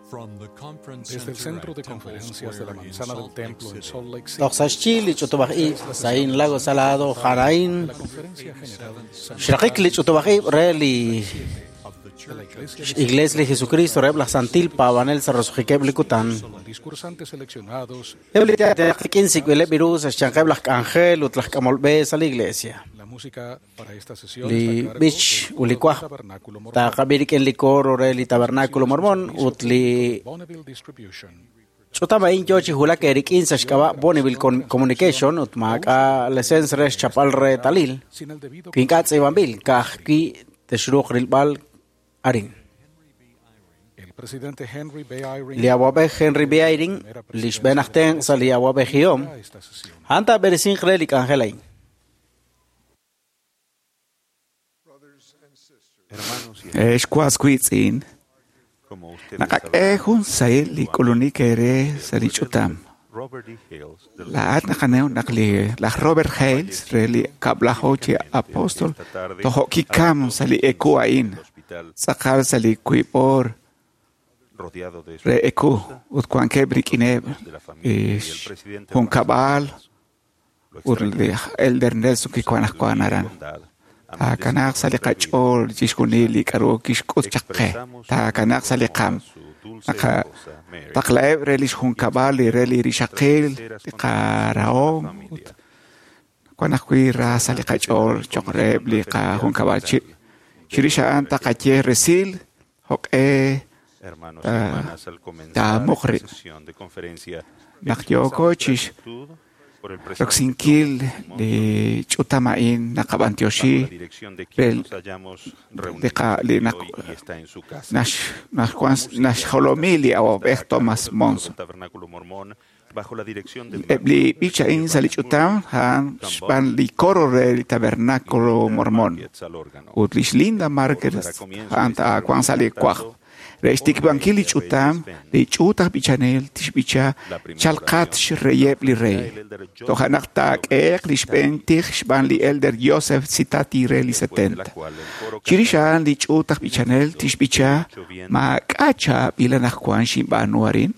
Desde el centro de conferencias de la manzana del templo en Salt Lake City, Doxashchili chutubaji sain lago salado jarain la conferencia general San shrakikli chutubaji reli de la Iglesia de Jesucristo rebla santil pavanel sarosujikebli kutan los discursantes seleccionados, eblita de quince virus chankebla ángel utlas camolbes a la iglesia la música para esta sesión li está a cargo bich del ulikwa Tabernáculo Mormón, ta kabirik en licor reli tabernáculo mormón utli Bonneville Distribution. chutama in jochi hula que erik insa shkaba Bonneville Communication utmak a license res chapal re talil Sin el debido kinkats evanbil kahki teshruq rilbal arin el presidente Henry B. Eyring liawabe Henry B. Eyring lishbenachten sa liawabe hiom a esta sesión. hanta berisin relik angelain Esquasquitzin. Nakakehun sail li kolonikere salichutam. La nakaneo nakli la Robert Hales reli kablahochi apostol tohoki kam sali ekuain. Sakal sali kuipor re eku utkuan kebrikine hun kabal urli elder Nelson kikuanaran. Ta kanak sali kachol jishkunili karo kishkut chakke ta kanak sali kam naka taklaeb relis hun kabali reli rishakil karao kanak kuira sali kachol chokreb li ka hun kabachi shirisha anta kache resil hok ta mokri nakyoko chish Roxinkil de Chutamain, Nakabantioshi, de Nash Holomili o Thomas Monson. Li Picha in Salichutam, Han Span li Coro del Tabernáculo Mormón. Utlish Linda Markers, Anta Quan Sali Quach. Restik bankili chutam de chuta bichanel tishbicha chalkat shreyeb li rey to hanaktak lishbentich ban li elder Joseph citati reli 70 chirishan li chuta bichanel tishbicha ma kacha bilanakwan shimbanuarin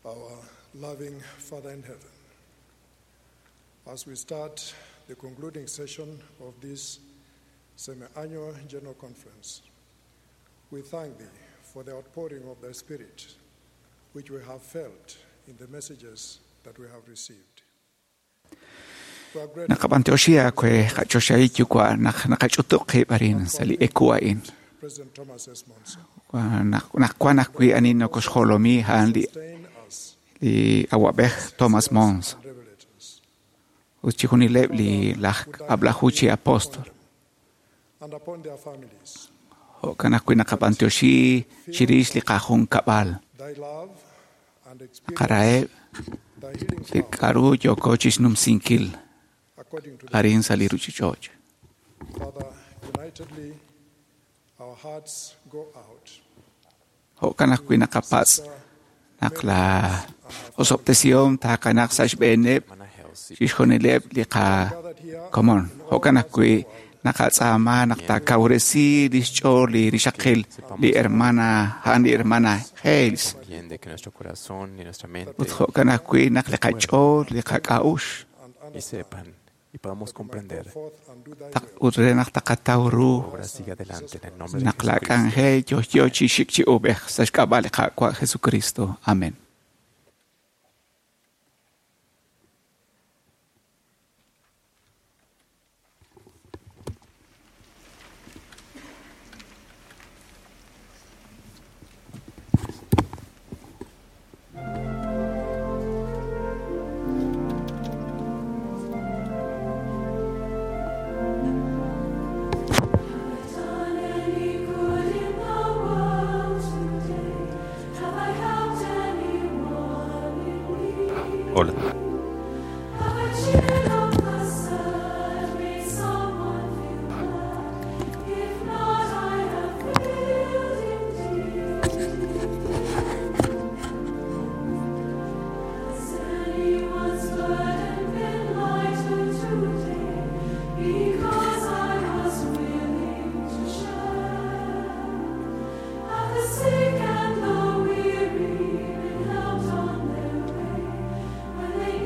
our loving Father in heaven, as we start the concluding session of this semi-annual General Conference, we thank Thee for the outpouring of Thy Spirit, which we have felt in the messages that we have received. Nakapanteosia kwe kachoshaitu kwa nakachutoke barin sali ekuain. President Thomas S. Monson, Nakwa nakwi anino kosholomi hanli li awabeh Thomas Mons. revelators, Uchikuni li lak ablahuchi apostol. and upon their families, Kanakwi nakapanteoshi shirish li kahun kabal. Thy love and experience, Karae Thy healing li power, karu yokochis num sinkil according to Thy arin sali ruchichoch. Father, unitedly, our hearts go out. Kanakwi nakapats nakla osoptesiom ta kanak sash benep shishonelep li ka Gathered here, Come on, kanakwi nakatsama naktakawresi dischor li rishakil li hermana hani hermana Hales. Entiende que nuestro corazón y nuestra mente Kanakwi naklekachor li kakaush. y sepan y podamos comprender. forth and do Thy will. Tak udre naktakatauru. Ahora sigue adelante en el nombre de Naklakan Jesucristo. he yo chishikchi ubeh sashkabali kwa Jesucristo. Amén. Hola. When they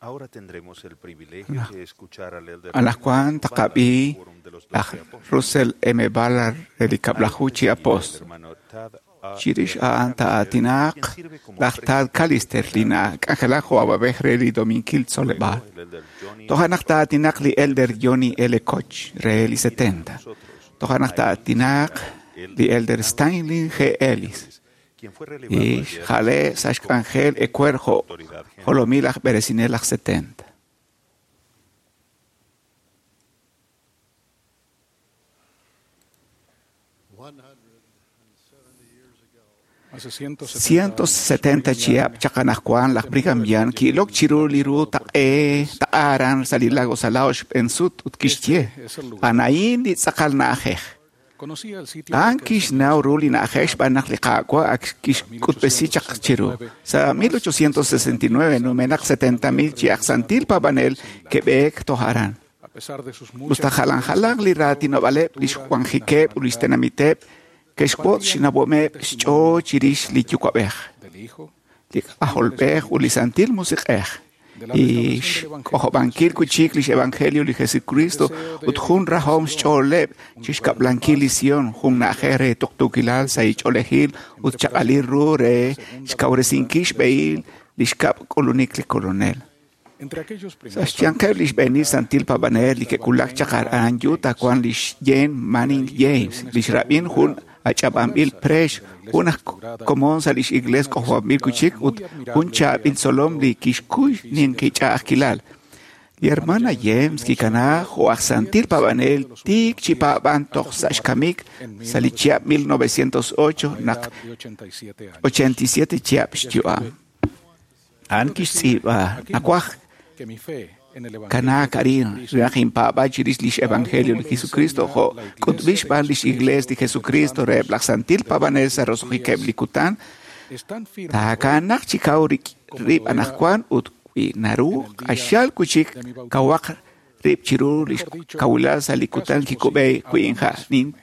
Ahora tendremos el privilegio de escuchar al elder Alacuan takabi Russell M. Ballard Relicablahuchi Apost. Chirish anta atinak lachtad kalister lina angelajo ababehre dominkil soleba. Tohanakta atinak li elder Johnny L. Koch reeli 70. Tohanakta atinak li elder Stanley G. Ellis. Y jale sashkangel e cuerjo holomilach beresinelach 70. Hace 170 chiap chakanakuan las brigambian ki lok chiru liru ta'aran salilago salaosh en sut utkishtie. Anain di sakal na ajej. Ankish nauruli na ajej banak likakwa akish kutbesi chakchiru. Sa 1869 numenak 70,000 chiak santil pabanel Quebec toharan. Ustajalan lirati no vale lishwanjikep ulistenamitep Keshpot shinabome cho chirish lichukwabeh. Lik aholbeh ulisantil musikeh. Ish ojobankil kuchiklish evangelio li Jesucristo uthun rahom choleb chishkap blankilision hun najere tuktukilal saich olehil utchakalir rure shkauresinkish beil lishkap kolonikli kolonel. Sashtiankev lish benil santil pabanel li kekulak chakar anjuta kwan lish jen Manning James lish rabin hun Achabambil presh, una común salish igles cojuambil kuchik, un chabil solom li kishkuy nin kicha akilal. Y hermana James, kikana, joaxantil pabanel, tik chipaban tox sashkamik, salichia 1908, nak 87 chiap shtua. Ankish siba, nakwaj. Kana karin rajin paba chiris lish evangelio de Jesucristo ho kutbish ban lish igles de Jesucristo re blaxantil pabanel sarosojikeb likutan ta kanak chikaurik rib anakwan ut naru ashal kuchik kawak rib chiru lish kawila salikutan kikubei kuinha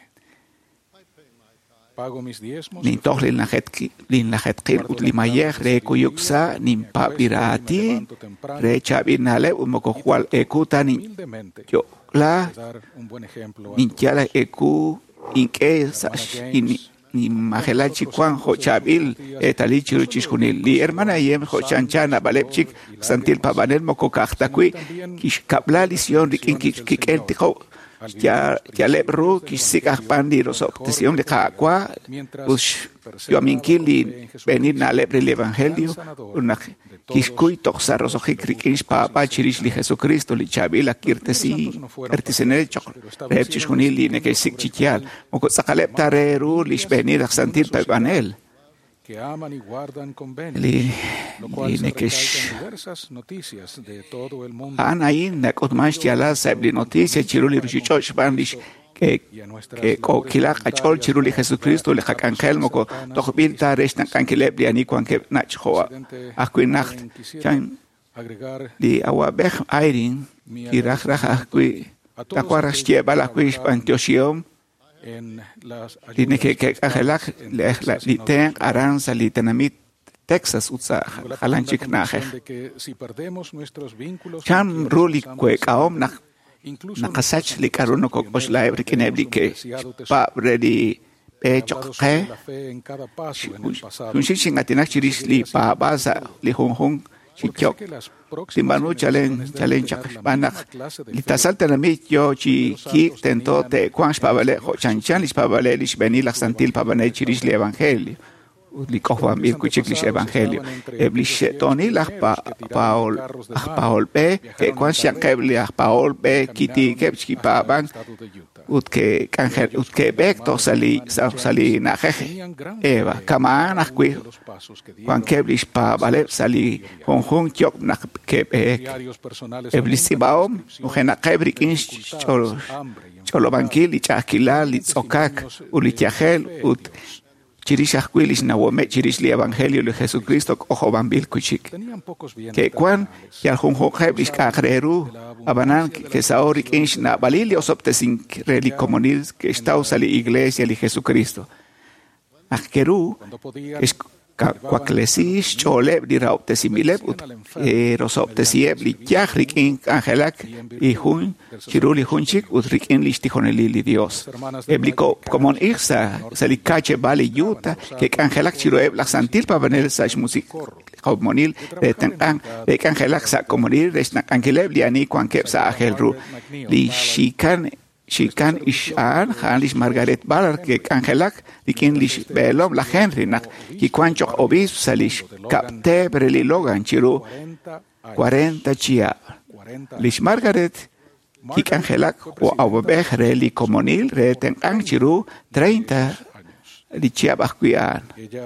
nin toch lin lajetkil utlimayer re kuyuksa nin papirati re chabinale umokohual ekuta nin yo la nin chala eku inke sash ni majela chikwan ho chabil etali chiru chishkunil li hermana yem ho chanchana balepchik santil pabanel mokokachtakui kish kapla lision rikin kikel tiko ya lebru kisik pandi rosok tesiom de kakwa us yo aminkili venir na lebre el evangelio una kiskuy toxa rosok krikish pa chirish li Jesucristo li chabila kirtesi artisenel chok repchish hunili ne kesik chikial moko sakalep tareru lish venir santil pabanel que aman y guardan convenios, lo cual se recoge en diversas noticias de todo el mundo. Anain nakotmash tiala sabli noticias chiruli rushichosh bandish que kokila kachol chiruli Jesucristo le hakankel moko tokhbil taresh nakankeleb li ani kwan ke nachhoa akuinacht chan li awabeh airin kirajraj akui takwarash tiebala kuish pantoshiom tiene que agelak li ten aranza li tenamit Texas utsa halanchik naje cham ruli kwe kaom nakasach li karuno kokos la ebrikinebli ke pa ready pechokhe unshin atinak chiris li pa baza li hong chikyok Simbanu chalen banak litasal tenamit yo chi ki tento te kwansh pabale ho chanchan lis pabale lis benil santil pabane chiris li evangelio li kohwan bir kuchiklis evangelio eblis toni la paul pe ke kwansh yakebli paul pe kiti kepski paban utke kanger utke bekto sali na jeje eva kaman akwi kwan keblis pabale sali hong kyok nak que eblisibaom ujena kebrik in cholo bankil y chakilal y tzokak ulichahel ut chirishachquilis nawome chirish li evangelio de Jesucristo ojo bambil kuchik que kwan yal junjo keblis kakreru abanan que saorik inch na balili osoptesin reli comunil que está usali iglesia li Jesucristo akkeru Kakwaklesis, Choleb, Dirauptesimileb, Rosoptesieb, Lichach, Rikin, Angelak, y Hun, Chiruli Hunchik, Rikin Listijonelili Dios. Eblico, como Irsa, Salicache, Bali, Yuta, que Angelak Chiroeb, la Santil Pavanel, Sash Music, Monil, de Tankan, de Angelak, Sacomonil, de Snakankeleb, Liani, Quankep, Sahelru, Li Shikan Ishan, Hanlish Margaret Baller, que Angelak, Likin Lish Belom, la Henry, y Quancho Obis, Salish, Capte, Breli Logan, Chiru, 40 Chia. Lish Margaret, Kik Angelak, o Aubebech, Reli Comonil, Reten Anchiru, 30 Lichia Bakuyan.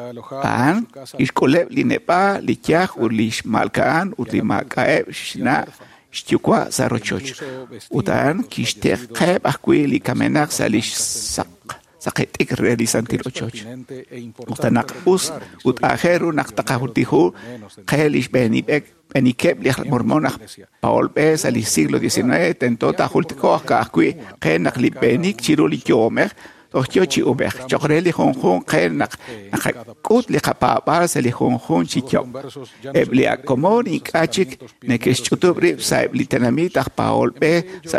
An, Ishkoleb, Linepa, Lichach, Ulish Malkaan, Utlimakaeb, Shna, Shtukwa, Zarochoch. Utan, Kishtek, Bakui, Kamenak, Salish Saketik, Reli Santirochoch. Utanak Us, Utaheru, Naktakahutihu, Kelish Benibek. Benikeb liach mormonach Paul Bes al siglo XIX tentó tahultiko kakui kenak li benik chiruli jomer tohiochi uber chokreli honhon kenak nakut li kapapa se li honhon chicho eblia komoni kachik nekesh chutubri saib litanamit Paul Be sa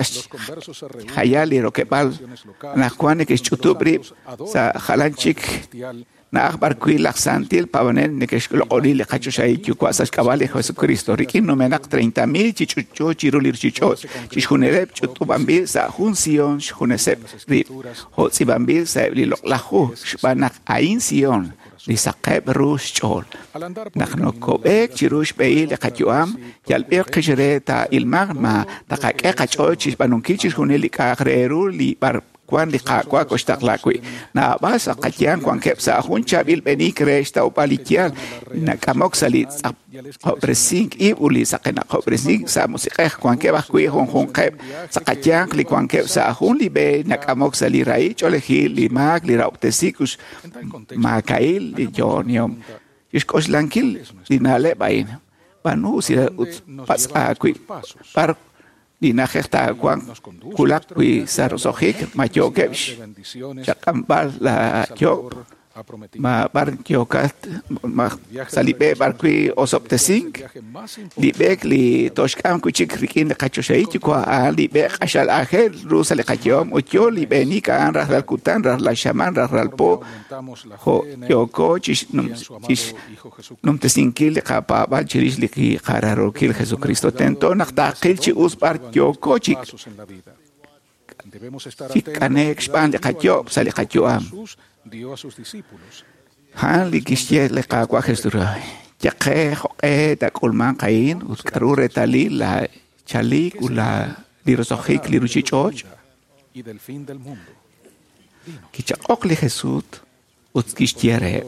hayali rokebal nakwane kesh chutubri sa halanchik na akbar kui laksantil pavanen nekeshkol oli le kacho shai kwasas kabale Jesucristo rikin no menak 30,000 chichucho chirulir chicho chishunelep chutubambil sa hunsion shunesep rip hotzibambil sa li loklahu shbanak ain sion li saqeb rush chol nakno kobek chirush beil le kachuam yalber kjereta ilmagma takake kacho chishbanunki chishuneli kagreru li bar Kwan li kakwa kostaklakwi. Na basa katyan kwan kepsa huncha bil beni kreshta upalikian. Na kamok salit sa presing ibuli sa kena presing sa musikeh kwan kebah kui hong kep sa katyan li kwan kepsa hun li be na kamok sali rai cholehi li mag li rauptesikus makail li jonium. Iskos lankil li nale bain. Panu sila pas akwi par Dina hekta kuang kulak kui sarosojik mayokesh chakambal la yo ma bar yokat ma salibe bar kui osoptesink libek li toshkam kuchik rikin kachoshei kwa libek ashal aher rusal kachom utyo libeni kan rahal kutan rahal shaman rahal po ho yoko chish num tesinkil kapa ba chirish li qararo kil Jesucristo tento naktakil chi us bar yoko chik chikane expand kachob sali kachoam Han likishye le kakwa Jesura. Yake hoke ta kulman kain uskarure tali la chalik ula lirosojik liruchichoch. Kichakok li Jesut uskishtiere.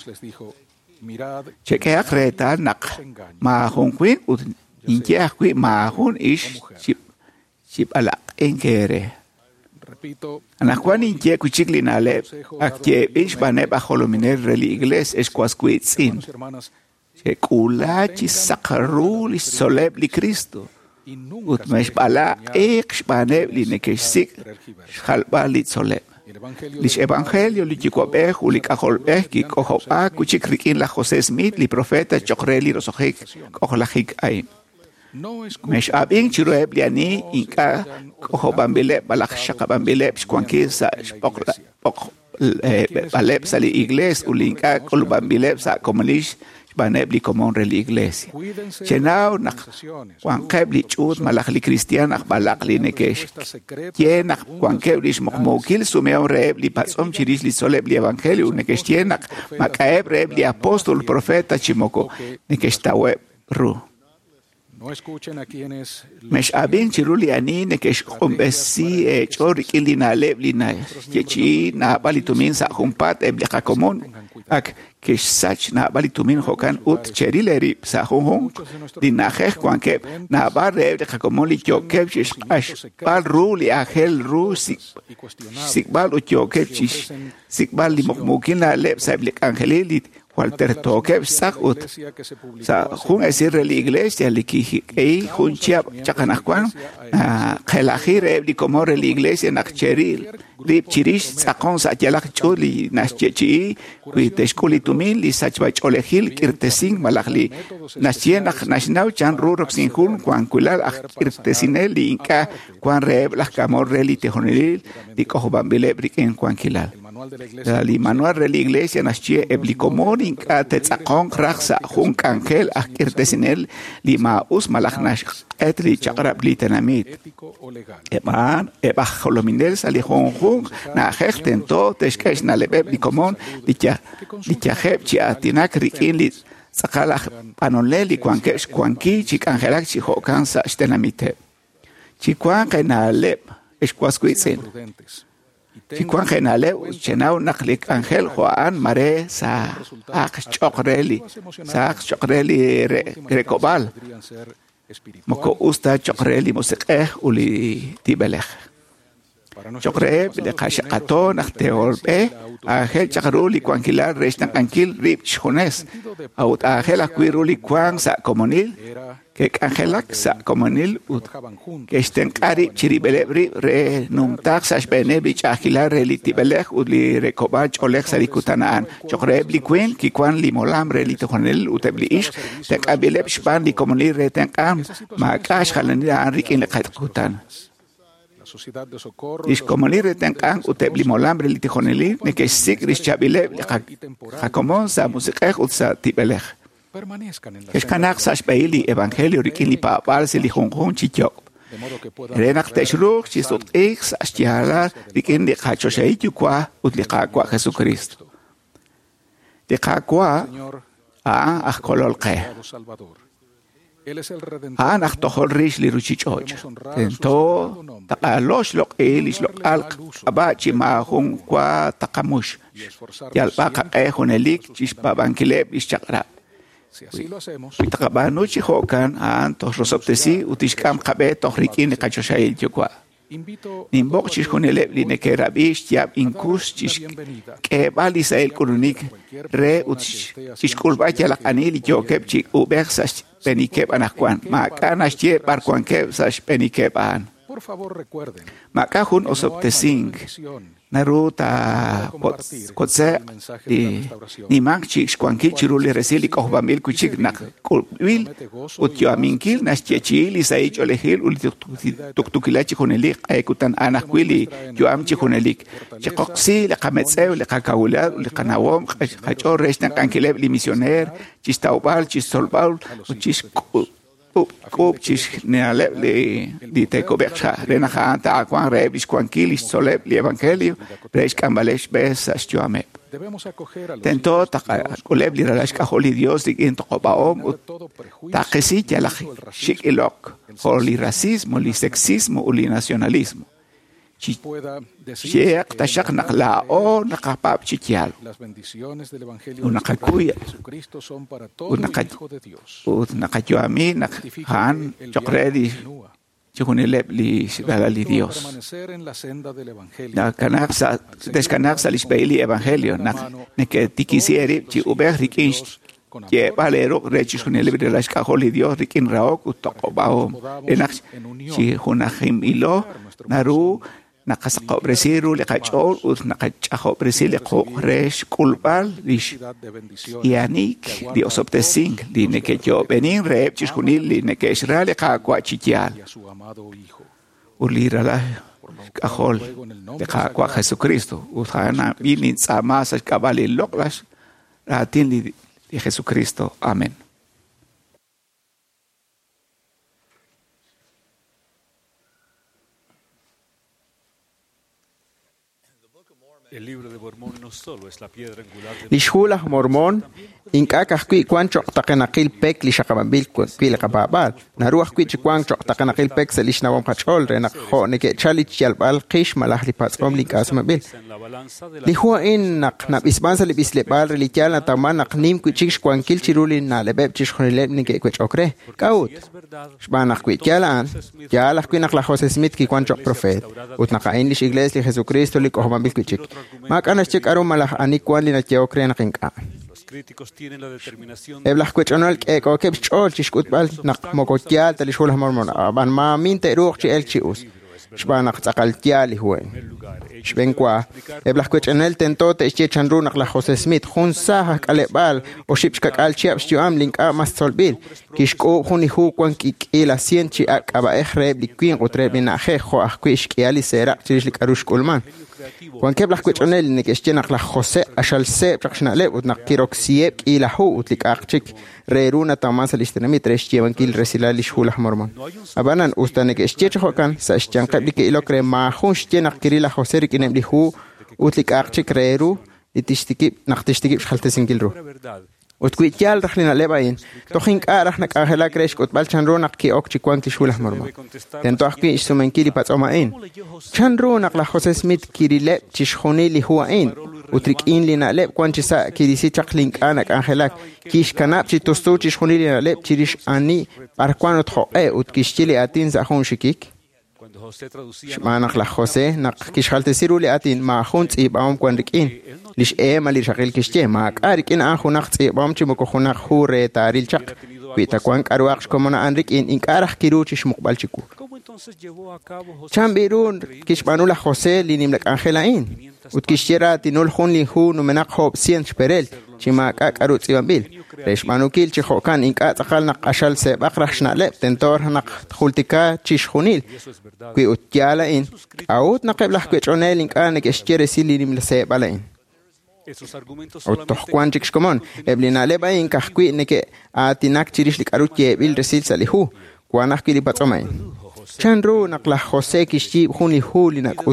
Cheke akreta nak ma hunquin ut injekwi ma hun ish chip alak enkere. Anakuan inje kuchikli nale akje ish bane bajo luminer reli igles esquasquitzin. Che kulachi sakaru li soleb li Cristo. Ut mesh bala ek bane li nekesik halba li soleb. Lich evangelio li chikobeh uli kaholbeh ki kohopa kuchikrikin la José Smith li profeta chokreli rosojik kohlahik aim. Mesh abing chiroeb liani inka koho bambile balak shaka bambile shkwanki sa pok baleb sali igles ulinka kol bambile sa komolish baneb li komon reli iglesia chenao nak kwankeb li chud malak li cristian ak balak li nekesh tienak kwankeb li shmokmokil sumeo reb li patsom chirish li soleb li evangelio nekesh tienak makaeb reb li apostol profeta chimoko nekesh taweb ru Mesh abin chiruli ani nekesh kumbesi chor kilina leblina yechi na balitumin sa humpat eblika komon ak kesh sach na balitumin hokan ut cherileri sa hon dinajeh kwanke na bar eblika komon li yokeb ash bal ruli ahel rusi sikbal ut yokeb sikbal li mokmokina leb sa eblika angelili Walter Toke Sakut. Sa Jun es la iglesia, Likei, Jun Chiap, Chacanasquan, Kelahir, Eblicomor, la iglesia, Nachcheril, Lip Chirish, Sakon, Satyalak Chuli, Naschechi, Quiteshkuli Tumil, Lisachbach Olehil, Kirtesing, Malachli, Nachienak, Nashnau, Chan Ruroxin Jun, Quanquilal, Kirtesinel, Inca, Quan Reb, Las Camor, Reli, Tejonil, Dicojobambilebrik en Quanquilal. El manual de la iglesia nació Eblicomor, Inca, Tetzakon, Raxa, Jun Cangel, Kirtesinel, Lima, Usmalachnash, Etli, Chagrab, Litenamit. Eban, Ebajolominel, Salijón, Jun, Najechten, To, Teshkesh, Nalebeb, Licomon, Lichajeb, Chiatinak, Rikin, Sakalach, Panoleli, Quankesh, Quanqui, Chicangelak, Chihokan, Sashtenamite. Chiquan, Naleb, Esquasquitzin. Chiquan Genale, Chenau Naklik Angel, Juan, Mare, Sa, Chokreli, Recobal, Moko Usta, Chokreli, Mosek, Uli Tibelech. Chokre, le Kashakato, Nachteorbe, Angel Chakruli, Quanquilar, Restan Anquil, Rip Chones, Out Angel Aquiruli, Quang, Sa Comonil, que Angelak, Sa Comonil, que estén Cari, Chiribelebri, Re Numtax, Ashbenebich, Agilar, Relitibelech, Uli Recobach, Olex, Arikutanaan, Chokre, Bliquin, Kikwan, Limolam, Relitojonel, Uteblish, Tekabileb, Span, Licomonil, Retenkam, Makash, Halanida, Enrique, Lekatutan. Ishkomonir tenkan utebli molambre litijoneli ne que sigris chabile jacomon sa musique utsa tibelech. Escanak sashbeili evangelio rikili pa balsi lijonjon chichok. Renak teshruch chisut ex ashtiala rikin de hachosheitu kwa utlika kwa Jesucristo. De kwa a kololke. Nach tohol rish li ruchichoch. Tento takalosh lok elish lok alk abachi ma hun kwa takamush. Yalbaka ehonelik chispa bankileb ischakra. Pitakabanu chihokan antos rosoptesi utishkam kabe tohrikin kachoshail chukwa. Nimbok chishkuneleb li nekerabish yab inkus chish ke balisael kurunik re utishkulbach la anil jokeb chik ubersas penikeb anakwan makanas che barkwankeb sas penikeban. Por favor, recuerden. Makahun osoptesing naruta kotse ni manchik kwanki chiruli resili kohbamil kuchik nak kulbil utyo aminkil nas chechil isaich olehil ul tuktukilachi honelik aykutan anakwili yo amchi honelik chikoksi le kametseu le kakawula le kanawom khacho restan kankileb li misioner chistaubal chisolbal uchis Kop chis neale li teko becha renaha anta akwan rebis kwankilis soleb li evangelio reis kambalesh bes astyoame. Tento takoleb li relash kaholi Dios digin tokobaom takesit ya la shikilok holi racismo li sexismo li nacionalismo. Sheak tashak nakla o nakapap chikial. Unakakuya. Unakayoami nakhan chokredi chikunileb li sigalali Dios. Nakanaksa deskanaksa lisbeili evangelio neke tikisieri chi uberrikinch que valero rechis kunileb de las kaholi Dios rikin raok utokobao enak chi hunahim ilo naru nakasaqobresiru liqachol ut nakachaqobresi liqoresh kulbal lish yanik di osoptesing li nekeyo benin rep chiskunil li nekeshra liqaqwa chikial ulirala kahol liqaqwa Jesucristo utana binin tsamas kabali loklas ratin li Jesucristo. Amén. El libro de Mormón no solo es la piedra angular de Lishula Mormón inkaka kui kwancho takanakil pek li shakababil kwil qababal naruah kui kwancho takanakil pek selish nawam khachol rena kho neke chalich yalbal qish malah li patsom li kasmabil li huwa in naq isbansa li bislebal li kyala taman nim kui chish kwankil chiruli na lebeb chish khonile neke kwech okre kaut shbanaq kui kyalan yala kui naq la Jose Smith ki kwancho profet utnaqa English iglesia li Jesucristo li kohmabil kui chik mak anash chik arum malah anikwan li na okre naqinka críticos tienen la determinación eblah kwechonol eko keb chol chishkutbal nak mokotial talishul mormon ban ma min teruch chi elchius shbanak tsakaltiali huwen shbenkwa eblah kwechonel tentote ichi chanru nak la Jose Smith hun saha kalebal o shipska kalchiap stiam link a mastolbil kishko huni hu kwan kila sienchi akaba ehreb likwin utreb na he ho akwish kiali sera chishlik arush kulman Juan Keblah Quechonel ni Kestinak la Jose Ashal Se Prakshnale Utnak Kiroxiep Ilahu Utlik Archik Reruna Tamasa Listinami Treshievan Kil Resilalish Hulah Mormon. Abanan Ustanek Estiechokan, Sashtian Kablik Ilokre Mahun Stienak Kirila Joserik in Emlihu Utlik Archik Reru Itistikip Nachtistikip Schaltesingilru. Utquitial Rahlina Lebain, Tohink Arachnak Ahela Kresh Utbal Chanronak Ki Okchi Quanti Shulah Mormon. Tentoaki Isumenkili Patsomain. Chanronak la Jose Smith Kirilep Chishonili Huain. Utrik in Lina Lep Quanchisa Kirisi Chaklink Anak Angelak. Kish Kanapchi Tostu Chishonili Lep Chirish Ani Arquanot Hoe Utkishili Atin Zahon Shikik. Shmanak la Jose nak Kishaltesiruli Atin Mahunt Ibaum Quanrikin. Lish mali shakil kishche mak arik in an hunach tsi bam chimo ko hunach hure taril chak pita kwan karwaks komona anrik in inkarach kiruchi shmukbal chiku chambirun kishmanula Jose linim lak Angelain utkishera tinul hun li hu numenak hob sien sperel chimak akarut tsiambil reshmanukil chihokan inka tsakal nak ashal se bakrachna lep tentor nak khultika chishunil kui utyala in aut nakeblah kwechonel inka nek eschere silinim lse balain Ottohquan chixcomon, eblina leba in kahqui neke atinak chirishlik arutie bil resil salihu, quanahquili patsomain. Chanru nakla Jose kishib huni hu linak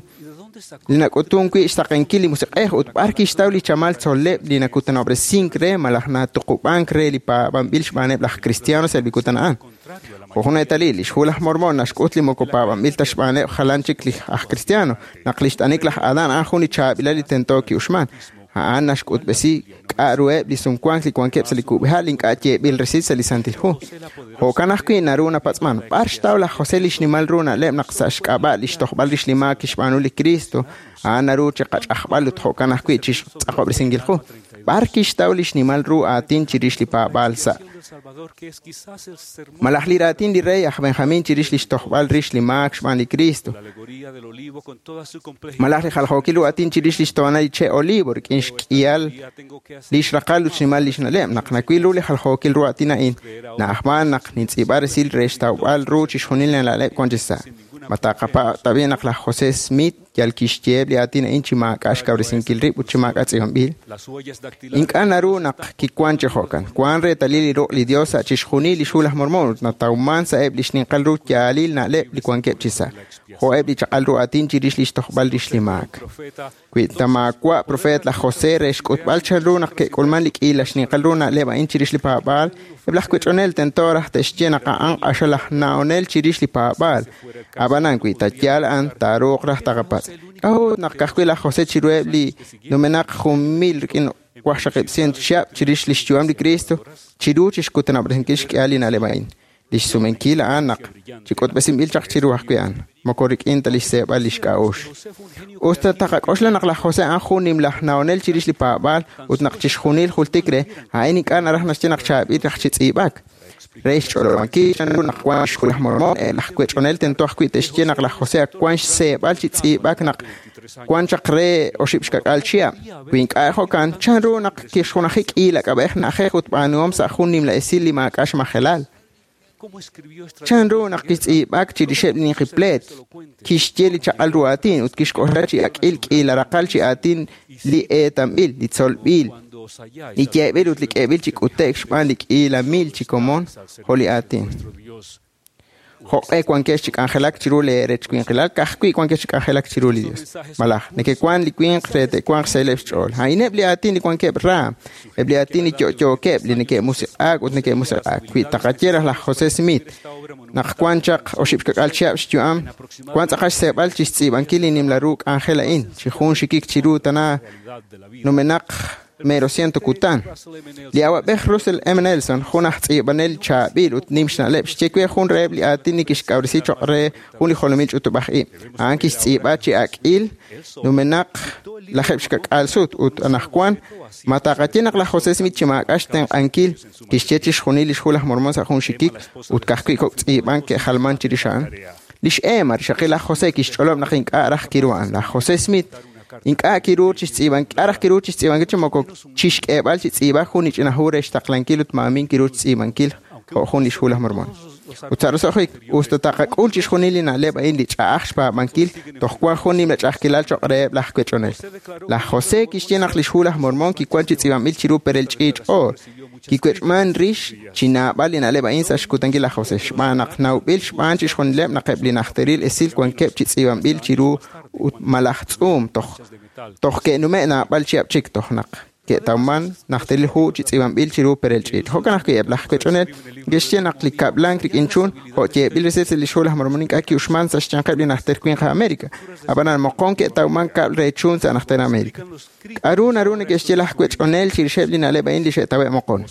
utum qui istaqenkili musiqeh utbarki istawli chamal tsolle linakutana obre sinkre malahna tuqubankre li pa bambilsh bane blah cristianos elbikutanaan. Huna talil ishhulah mormon nashkutli mokopa bambil tashbane khalanchik li cristiano naqlish taniklah adan ahuni chabilali tentoki ushman haan nashkut besi qarue lisunquan li kwankep saliku bihalink ache bil resil salisantilhu ho kanahki naruna patsman parstawla Jose lishnimal runa lem naqsash qaba lishtokhbal lishlima kishbanu li Cristo anaru chiqach akhbalut ho kanahki chish tsaqob singilhu barkish tawlish nimal ru atin chirish li pa balsa Malahli ratin di rey Benjamin chirish li tokhbal rish li max mani Cristo Malahli khalhokilu atin chirish li tona che olivo kinsh kial lish raqalu chimal lish nalem naqnakilu li khalhokil ru atina in na ahman naqnin tsibar sil resh tawal ru chishunil la le konjesa mataqapa tabian naqla Jose Smith yal kishtieb li atina inchi ma kash kabresin kilri uchima katsimbil inkanaru naq kikwanche hokan kwanre talili ro li diosa chishuni li shulah mormon na tauman sa ebli shnin qalru yalil na le li kwanke chisa ho ebli chaqalru atin chirish li tokhbal rishlimak kuitama kwa profet la Jose resh kutbal chalru naq ke kulman lik ila shnin qalru na le ba in chirish li pabal eblah kuchonel tentora teshjena qa an ashalah naonel chirish li pabal abanan kuitatyal an taruq rah taqapat aho naqaqila Jose chiruebli numenak khumil kin washaqib sent shab chirish li shtuam li Cristo chiruchish kutana brenkish alina lebain lish sumenkila anaq chikot besim il chaq chiru haqyan mokorik intalish sebal lish kaosh usta taqakosh la naqla Jose an khunim la naonel chirish li pabal utnaq chishkhunil khultikre hayni kan arahna chinaq chabit khchitsibak Reish cholomanki chanru naqwash kulah mormon lahkwech onel tentoh kuiteshche naqla Jose akwansh sebal chitsibak naq kwanchaqre oshibshka alchia kwinka hokan chanru naq kishunahik ila kabeh nakhut banuom sa khunim la esili ma kash mahelal chanru naq kitsibak chirisheb ni qiplet kishcheli chaqal ruatin utkishkohrachi akil ila raqalchi atin li etambil li tsolbil Ikebel utlik ebel chik utek shmalik ila mil chikomon holi atin. Hoque kwankesh chik angelak chirule rech kwinqilal kahkui kwankesh chik angelak chiruli Dios. Malah neke kwan li kwinqrete kwan selef chol. Hainebli atin li kwankeb ra. Ebli atin li chokeb li neke musiak ut neke musiak. Kwi takachera la Jose Smith. Nak kwanchak oshipkak alchiab shtuam. Kwanchakash sebal chistib ankili nim la ruk angela in. Chikhun shikik chiru tana numenak mero siento kutan liawa beh Russell M. Nelson hunah tsibanel chabil ut nimshna lepsh chekwe hun rebli atini kish kaurisi chokre huni holomich utubahi ankis tsibachi akil numenak la hebshkak alsut ut anahkwan mataqatinak la José Smith chimak ashten ankil kishchechish hunilish hulah mormonsa hun shikik ut kahki kok tsiban ke halman chirishan lish emar shaqila José kish cholom nakin arah kiruan la José Smith inka kiruchis tsiban arah kiruchis tsiban kichmoko chishk ebal tsiba hunich na huresh taqlankilut mamin kiruch tsiban kil hunish hulah mormon utsarsokhik ustataqak ulchish hunilina leba indi chahshpa mankil tohkwa hunim la chahkilal choqre la kwechonel la José kishtinaq lish hulah mormon ki kwanchi tsiban mil chiru perel chich or ki kwechman rish china balina leba insa shkutangi la José shmanak nau bil shmanchish hunleb naqebli nakhteril esil kwan kep tsiban bil chiru malahtsum toch ke numena balchiap chik tohnaq ke tauman nakhteril hu tsiban bil chiru perel chit hokanaq ke blaq kwechonel geshtianaq likab lankrik inchun ho ke bil reses li sholah mormonik aki ushman sa shchanqebli nakhter queen America abanan moqon ke tauman ka rechun sa nakhter America arun ke shtilah kwechonel chirshebli na leba indi shetawe moqon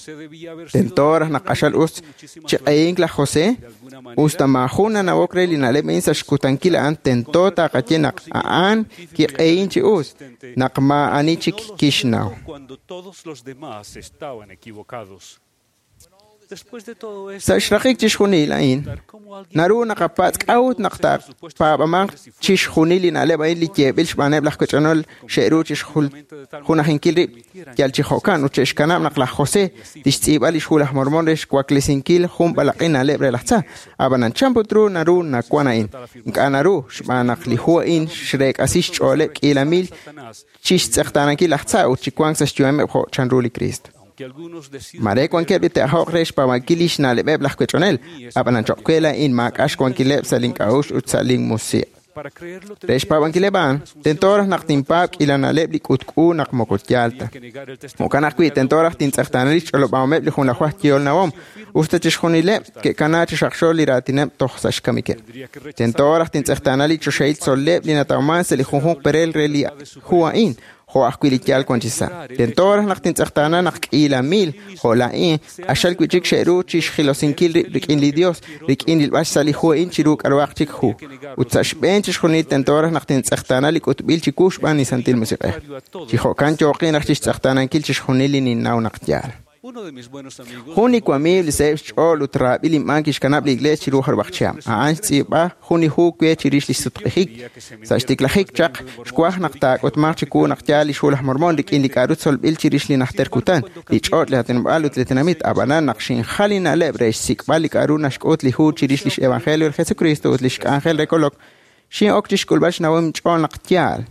tentor naqashal us chiqayin la José ustamahuna na wokreli na leba insa shkutankila an tentota qatinaq an ki qayin us naqma anichik kishnau cuando todos los demás estaban equivocados. Después de todo esto, sashraqik chishunil ain naru naqapat qawt naqtar pabaman chishunil na leba in likebel shbane blaq kachonol sheru chishul hunahin kilri yalchi xokan ucheshkanam naqla José tishibali shulah mormon resh kwaklesinkel hum balaqina lebre lahtsa abanan champutru naru nakwana in kanaru shbanaqli huwa in shrek asish chole kilamil chish tsaqtanaki lahtsa uchikwang sashtuame ho chanruli Cristo mare kwanker bite ahok resh pa makilish na lebe blaq kwechonel abanan chokwela in makash kwankileb salin kaush utsalin musi resh pa bankileban tentor naqtimpap ilana leblik utku naqmokotyalta mokanak kwi tentor tintsaqtanlich cholo bameb li khuna khwat yol nawom ustachish khunile ke kanach shakhshol iratinem tokhsash kamike tentor tintsaqtanlich shayt solleb li natawman seli khunhuk perel reli huwa in ho akwilityal konchisa tentor naqtin tsaqtana naqila mil hola in ashal kwichik sheru chish khilosinkil rikin li Dios rikin il basali ho in chiruk arwaq chik hu utsash bench khunit tentor naqtin tsaqtana likut bil chikush bani santil musiqe chi ho kan choqin naqtish tsaqtana kil chish khunilin naw naqtyal huni kwamil sesh ol utrabil mankish kanab ligles chiru harbacham an tsiba huni hu kwe chirish lisutqik sashtiklahik chaq shkwah naqtak utmach ku naqtyali shulah mormon likin likarut sol bil chirish li nahter kutan lichot latin balut letinamit abanan naqshin khalina lebresh sikbal likaruna shkot li hu chirish lish evangelio Jesucristo lish angel rekolok shin oktish kulbash nawem chon naqtyal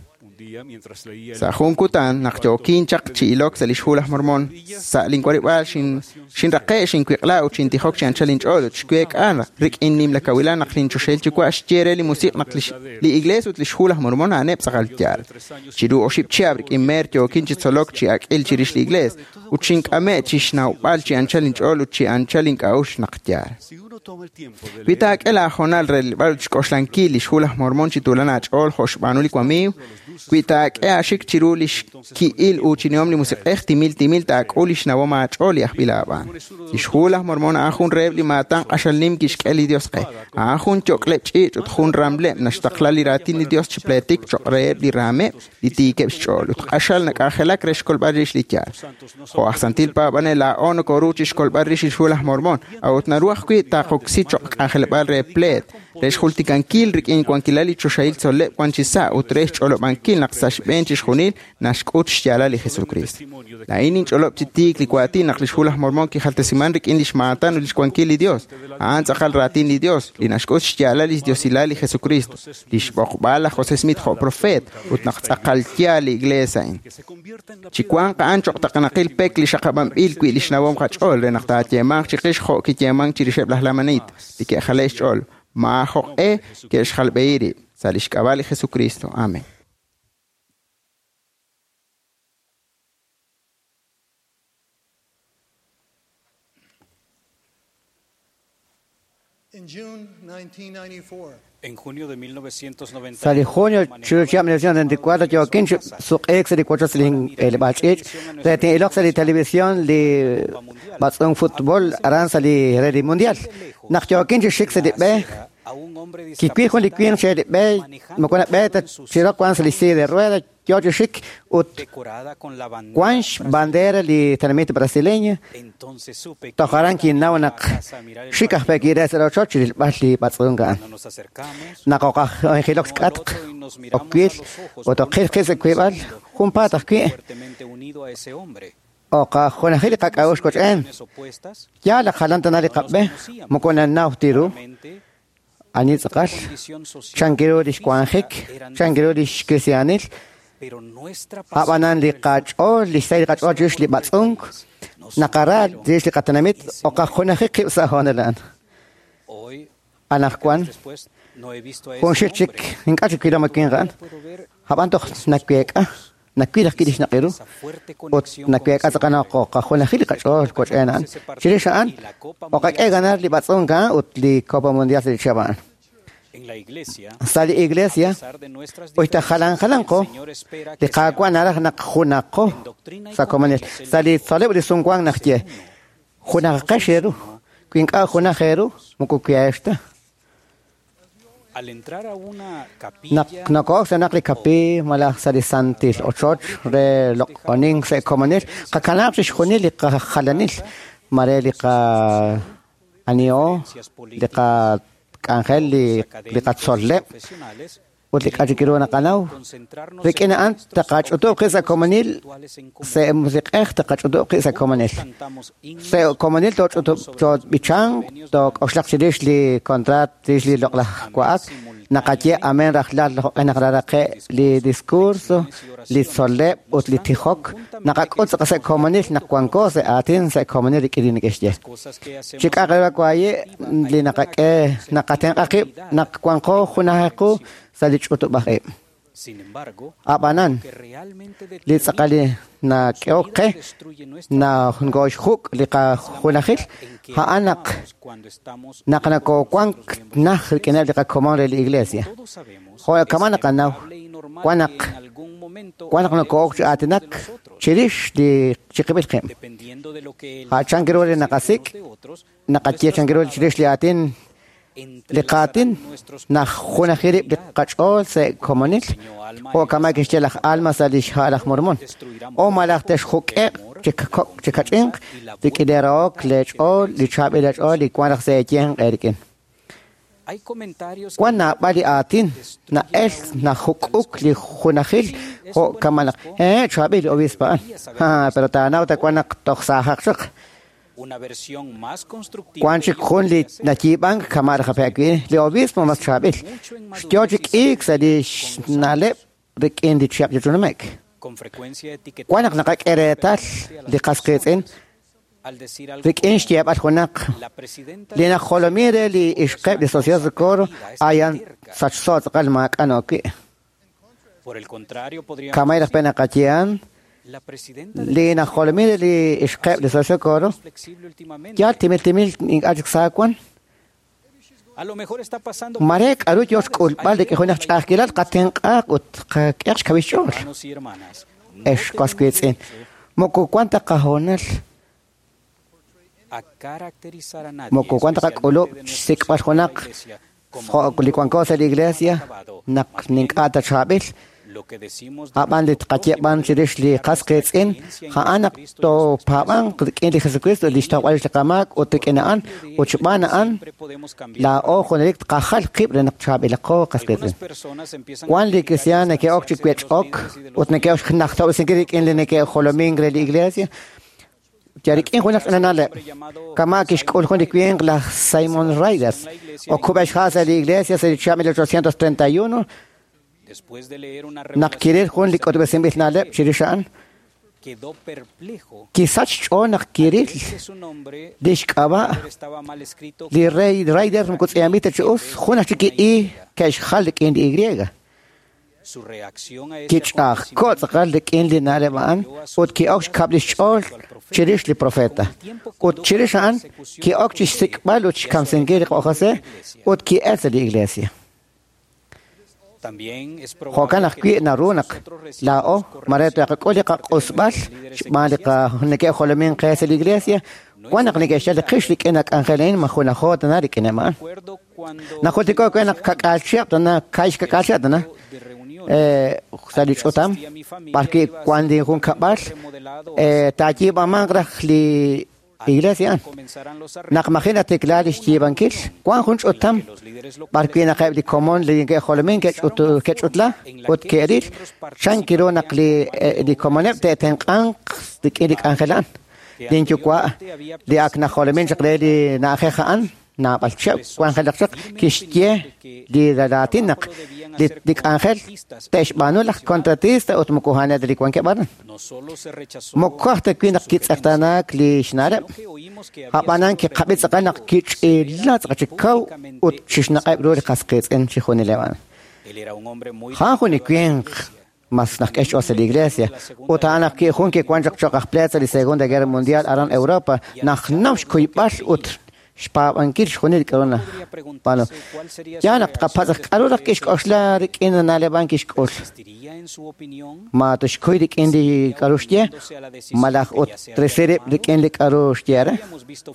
sa khun kutan naqjokin chaq chilok salish hulah mormon sa linkwariba shin raqe shin kwiqla u chin tihok chan challenge od chkwek ana rik innim lakawila naqlin chushel chikwa ashjere li musiq naqlish li igles ut lish hulah mormon aneb sagal tyar chidu oship chiabrik immer jokin chitsolok chi akil chirish li igles u chin kame chishna bal chi an challenge od chi an challenge aush naqtyar bitak ela honal rel bal chkoshlanki lish hulah mormon chitulana chol khoshbanuli kwami kwitak ashik chirulish ki il uchiniom li musiqeh timil tak ulish nawama choli ahbilaban ishhulah mormon ahun rebli matan ashalnim kishkeli Dios qe ahun chokle chit khun ramble nashtaqlali ratin Dios chpletik chokre li rame li tikeb chol ashal nak akhlak resh kol barish li tyar ho ahsantil pa banela on koruchish kol barish ishhulah mormon aut naruach kwi takoksi chok akhlbal replet resh khultikan kil rik in kwankilali choshail solle kwanchisa utresh cholo bankil naqsash benchish khunil nashkut shyala li Jesucristo la inin cholo chitik li kwati naqlish hulah mormon ki khaltesiman rik in lish maatan lish kwankil li Dios an tsaqal ratin li Dios li nashkut shyala li Dios ila li Jesucristo lish boqbala José Smith ho profet ut naqtsaqal tia li iglesia in chikwan ka an chok taqanaqil pek li shaqabam il kwi lish nawom qachol re naqta yemang chiqish kho ki yemang chirisheb lahlamanit li ke khalesh chol ma ho que es halbeiri salish kabali Jesucristo amén. En junio de 1994, Sali junio, chucham 1994, yo quincho su ex de cuatro sin el bachich, rete el oxa de televisión de batzón fútbol aranza de red mundial. Nach yo quincho shik se de be, que cuijo de quien se de be, me cuenta beta, chiro cuan se lice de rueda, yo shik ut decorada con la quanch bandera de tenamente brasileña, entonces supe que tojaran quien no na shikah pe gira se lo chochi del bachli batzón gan. cuando nos acercamos, Na coca angelox cat o quil o to khir khis kwibal humpa ta qui fuertemente unido a ese hombre. o ka khona khil ka ka us en Opuestas, ya la khalan tanari qabbe mo kona nautiru mente, ani tsaqal condición social, changiro dish kwanhik changiro dish kristianil pero nuestra abanan li qach o li sayr qach o jish li batsung naqara dish li qatanamit o ka khona khik sa honalan hoy, anakwan después, no he visto a ese kun hombre. shik inkach kira makin gan habanto nakweka nakwira kidish naqiru Esa fuerte o conexión nakweka tsaqana ko ka khona khil qach o koch enan chirishan o ka ganar li batsung ga ut li copa mundial se chaban en la iglesia, sali iglesia a pesar de nuestras o ita khalan ko el Señor espera li que qaqwa nara na khuna ko sa komanel sali salib li sungwang nakhje khuna qasheru kuin ka khuna khairu muku kiyashta al entrar a una capilla na ko sa nakli kapi mala sali santil o choch re lok oning sa komanel ka kanap si khuni li ka khalanil mare li ka anio li ka angel li ka tsolle profesionales, ut li ka jikiru na kanaw concentrarnos Rikina an taqach uto qisa komanil se music taqach uto qisa komanil cantamos se komanil to bichang to oslaq sidish li contrat li lokla kwaak naqache amen rakhlar naqraraqe li discurso li solle ut li tihok naqakot qasa komanil naqwanko se atin se komanil kirin keshje cosas que hacemos chika qara kwaye li naqake naqaten qaqib naqwanko khunahaqu salich uto baxe sin embargo abanan que realmente li tsaqali na kyoqe destruye nuestra na ngosh huk li qa khunahil ha anak cuando estamos naqna ko kwank na khirkena li qa komande la iglesia todos sabemos ho kamana qanaw kwanak en algún momento kwanak na ko atinak chirish di chiqbil qem dependiendo de lo que ha changiro li naqasik de otros naqachi changiro chirish li atin لقاتن نخونا خيرب لقاتشول سي كومونيل هو كما كيشتلخ alma ساليش هالخ مرمون او مالخ تشخوك تشكاتشين تكيدروك ليشول ليشابيلاشول ليكوانخ سيجين غيركين hay comentarios وانا بالي آتين نا إل نا خوكوك لخونا خيل هو كما لخ شابيل أويسبان ها pero تاناو تكوانا تخصاحق شق una versión más constructiva Quanchik khun li nakibang kamar khapaki li obispo mas chabil stjojik ik sadi nale rik indi chap jutumek con frecuencia etiquetada kwanak nakak eretal li qasqetin al decir algo rik instiab al khunak la presidenta li na kholomire li ishqab li socias kor ayan sach sot qal ma kanoki por el contrario podríamos kamay pena qatian la presidenta li na kholomire li ishqab li socias kor flexible últimamente ya timil ing ajik sakwan a lo mejor está pasando marek aru jos kul balde ke khunak chaqilal qatin qaq ut qaq kabishor hermanos y hermanas ايش كاسكيتين موكو كوانتا كهونل a caracterizar a nadie موكو كوانتا كولو سيك باش هناك كل كوانكوس الإغليسيا نك نكاتا شابل lo que decimos أبان لتقاتي بان شريش لي كاسكيتين خانك تو بابان كين لخسكريستو اللي اشتغل لقماك وتكينا أن وشبانا أن podemos cambiar لا أو خنريك تقخل قيب لنك شابل قو كاسكيتين personas empiezan وان لي كريستيان كي أوكش كويتش أوك وتنكيوش خنختو سنكريك إن لنكي خولومين غري الإغليسيا جاريك إن هناك أنا لا كما كيشكول هناك بين لا سايمون رايدرز أو كوباش خاصة الإغليسيا سنة 1831 después de leer una نقير هون لك أتبع سنبيت نالب شريشان quedó perplejo كيساتش أو نقير su nombre ديش كابا estaba mal escrito لي رايدرز مكوت أيامي تشوف هنا تكي إيه كاش خالك إن إغريغا kich'aj kotz'aqal de k'in li nareba'an ut ki'ok xkab'li xch'ol chirix li profeta ut chirix an ki'ok chixsik'b'al ut xkamsenkir q'ojase ut ki'etz li iglesia Jokan akwi narunak lao mareto yakakuli qaqusbal xbali qa neke kholomin qes la iglesia kwanak neke shal qishlik enak angelain mahuna khot narik enema nakhotiko kwanak kakalchia tana kaish kakalchia tana sali chotam porque cuando un kabal taji bamangra li iglesia nak imagínate claro llevan kil cuan hun chotam porque na qabli common li nge kholomin ke chutla ut kerir shan kilo nakli di common te tenqan dikidik angelan din chukwa di akna kholomin chaqli na akhan na balchak cuan khalaqsak kishtie di datinak dik angel teshbanu la contratista ut mukuhana di cuan ke baran mukahta kwinak kitsatanak li shnare habanan ki qabit qanak kich illa tsachikau ut chishna qabro li qasqits en chikhoni lewan ha khoni kwin mas nak esh os la iglesia ut ana ki khon ki kwanjak chaqaq plata li segunda guerra mundial aran europa nach nawsh kuybal ut شباب كيرش خوني كورونا بالو يانا قفاز قالوا لك ايش قشلا ركين نالبان كيش قول ما تشكوي لك اندي كاروشتي ملاخ او ترسيري لك اندي كاروشتي اره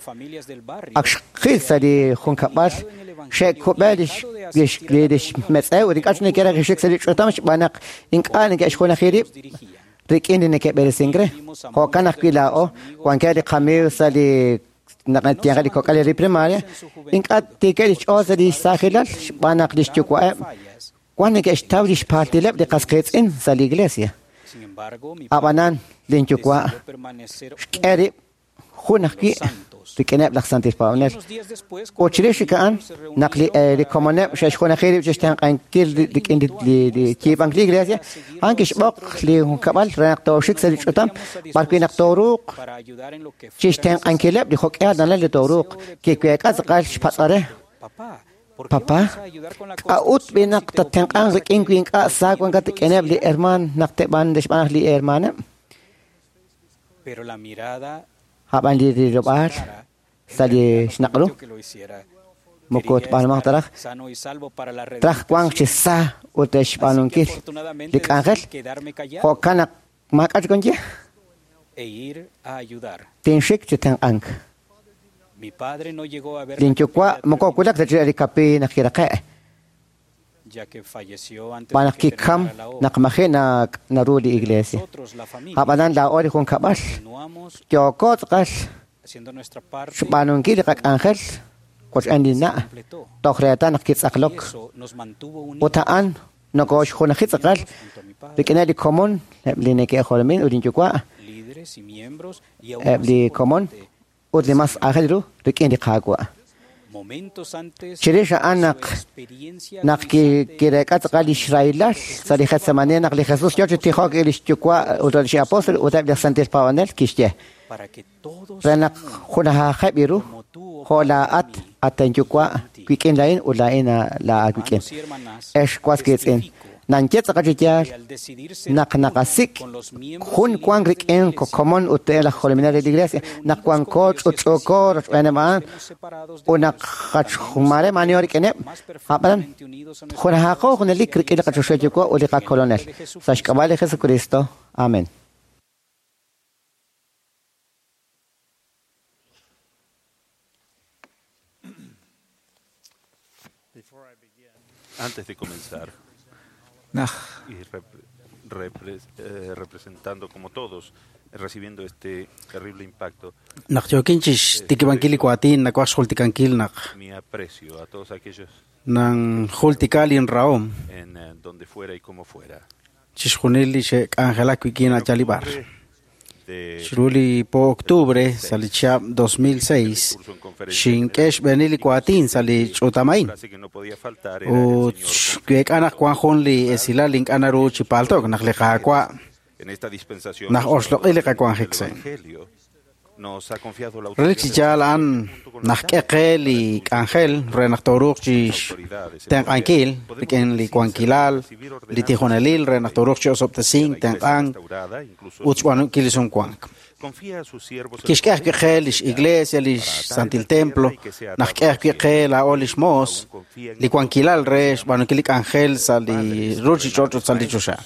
اكش خيسالي خون كبار شيك كوبالش بيش ليدش مساي وديكاشني كيرا شيك سالي شتامش بانق انك انا كاش خون خيري ركين نك بيرسينغري هو كان اخيلا او وان كان خمير سالي نقطة غادي كوكالي ري بريماريا إنك أتكلم أوزا دي ساخلال بانق دي شكوا وانا كأشتاو دي شبارتي لب دي قاسكيت إن سالي إغليسيا أبانان دي شكوا شكاري خونخكي تكناب لخسانتي فاونر وشريش كان نقلي ريكوموناب شاش خونا خيري وشتان قانكيل ديك إن دي كيف أنكلي إغليسيا أنكش باق لي هم كبال رانق توشيك سالي شتام باركي نقطوروق شتان قانكيلاب دي خوك إعدان للي توروق كيكويك أزقال شباطاره Papá, out be nakta tengkang riking kwing ka sa kwang ka tikeneb li herman nakte ban despanah li hermana. Pero la mirada haban li robar sali snakro. Mukot palmang tarak. Trak kwang chisa utesh panunkil. Dik angel. Hokanak makat konje. E ir a ayudar. Tinshik chiteng Mi padre no llegó a ver ya que falleció antes de que terminara la obra. Haciendo nuestra parte, y eso nos mantuvo unidos líderes y miembros y aún ودلماس آخر ركين دقاقوا شريش أنك نقي كيركات قال إسرائيل صريخة ثمانية نقل خصوص يوجد تخاق إليش تقوى وتلشي أبوصل وتبدأ سنتير باونيل كيشته رنق خونها خبيرو خلا أتنجقوا كيكين لاين ولاين لا كيكين إيش كواس كيتين nanjet qajiyal naqnaqasik khun kwang riken ko common utela kholiminal de iglesia naqwan coach uchokor eneman una khumare manior kene haban khuna haqo khuna likr kile qachoshejo ulika colonel sashkabale Jesucristo amen. Antes de comenzar y representando como todos, recibiendo este terrible impacto, mi aprecio a todos aquellos en donde fuera y como fuera. Shiruli po octubre sali chap 2006 shinkesh benili kuatin sali chutamain o kwek anak kwanjon li esila link anaru chipaltok nakle kwa en esta dispensación nak oslo ile ka kwan heksen nos ha confiado la Religial an nak'eqel Ángel renaktoruch tenk'ankil riken li kuankilal li tijonelil renaktoruch osoptesing tenk'an uchwan kilisum kuank. Kishkeh k'eqel ish iglesia lish santil templo nak'eh k'eqel aolish mos li kuankilal resh banukilik Ángel sali ruchi chocho sali chusha.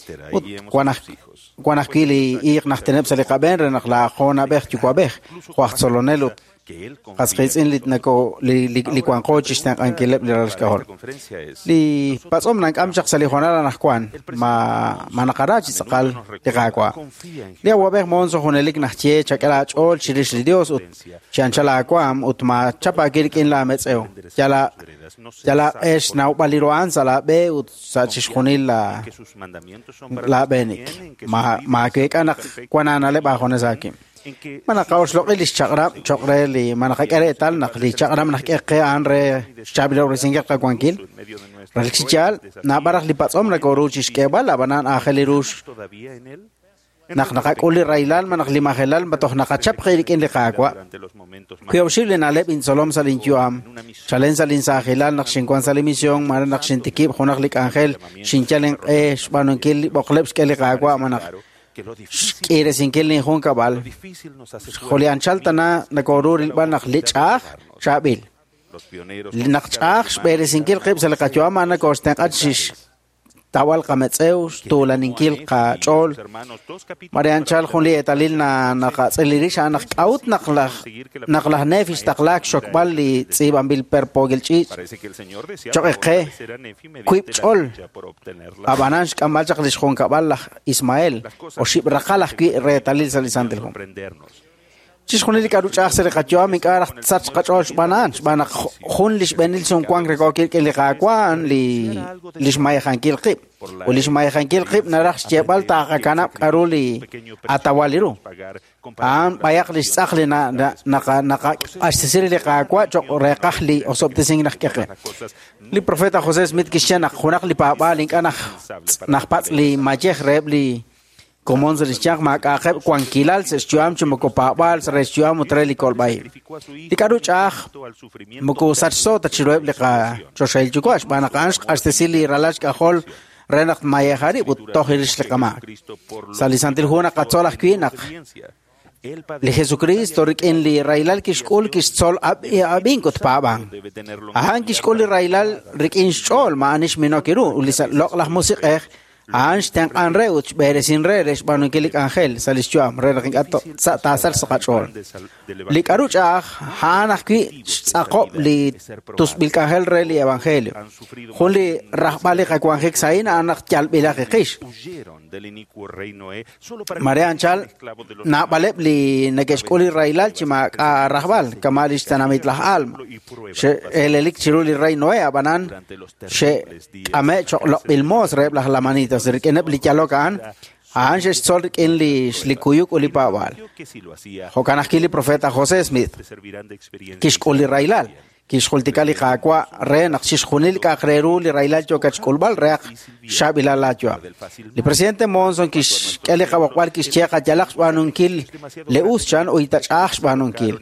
Kuanakili ik nachteneb sali qaben renakla khona bech tukabech khwacht solonelu qasqitsin litnako li kuanqoch tenk'ankileb li ralskahol. Li pasom nank'amchaq sali khonala nakwan ma naqarach saqal tiqaqwa. Li awabech monzo honelik nachche chakala chol chirish li Dios ut chanchala kwam ut ma chapa kirkin la metzeu. Yala es nau baliroan sala be ut sachish khonil la benik. Ma ke kana kwanana le ba khonesaki. Mana qaws loqilis chaqra choqreli mana qaqare tal naqli chaqra mana qeqe anre chabilo resinga qankil ralxichal na baraq li patsom na koruchis ke bala banan akheli rush naqnaqa quli railal mana qli mahelal batoh naqachap qirikin li qaqwa kuyawshil na leb in solom salin yuam chalen salin sahilal naqshin kwan salimisión mana naqshin tikib khonaqlik Ángel shinchalen banunkil boqlebs ke li qaqwa mana Kire sin que le hon cabal. Julian Chaltana na korur ban nach lichach chabil. Nachach bere sin que qib sel qachwa na kosten achish. Tawal qametseus tulaninkel qa chol. Marian Chal khuli etalil na qaselirish ana qaut naqlah nefis taqlak shokbal li tsiban bil perpogilchi. Choqe kuip chol. Abanash kamal chaqlish khon kabal Ismael o shib raqalah ki retalil salisantel khon. Chis khonili karuch axsel qachwa mi qaraq tsach qachol banan bana khon lish benil son kwang rekokil ke li qakwan li lish may khankil qib o lish may khankil qib narax chebal ta kanap karuli atawaliru an bayak lish sakhli na asisir li qakwa choq reqahli osobtesing nakqe li profeta José Smith kishana khonaq li pa link anakh nakhpat li majeh rebli Como se les llama a Juanquilal, se estudiam chumocopabal, se estudiam mutreli colbay. Ticaruchach, moco satso, tachirueb leca, Joshel Jukosh, Banakans, Astesili, Ralash, Cajol, Renat Mayahari, but Tohirish Lecamak. Salisantil Huna Catzola Quinak. Li Jesucristo, Rick en li Railal Kishkul, Kistol Abinkut Paban. Ahan Kishkul Railal, Rick in Shol, Manish Minokiru, Ulisa Loklah Musik. Einstein anreuch beresin reres banukelik Ángel salistuam rereking ato tasal sakachol likaruch hanaki saqop li tusbil Ángel reli evangelio khuli rahbali qakwangik sain anak chalbila qish Marian Chal na baleb li nakeshkuli railal chima rahbal kamalish tanamit lah alma she elelik chiruli rey noe abanan she ame choklo bilmos reblah lamanita serkenep li chalokan Ange sol en li kuyuk uli pawal hokanakili profeta José Smith kishkuli railal kishkultikali qaqwa re naqshish khunil qaqreru li railal chokach kulbal req shabila la chwa li presidente Monson kish kali qawqwal kish cheqa jalaq banunkil le uschan o itachach banunkil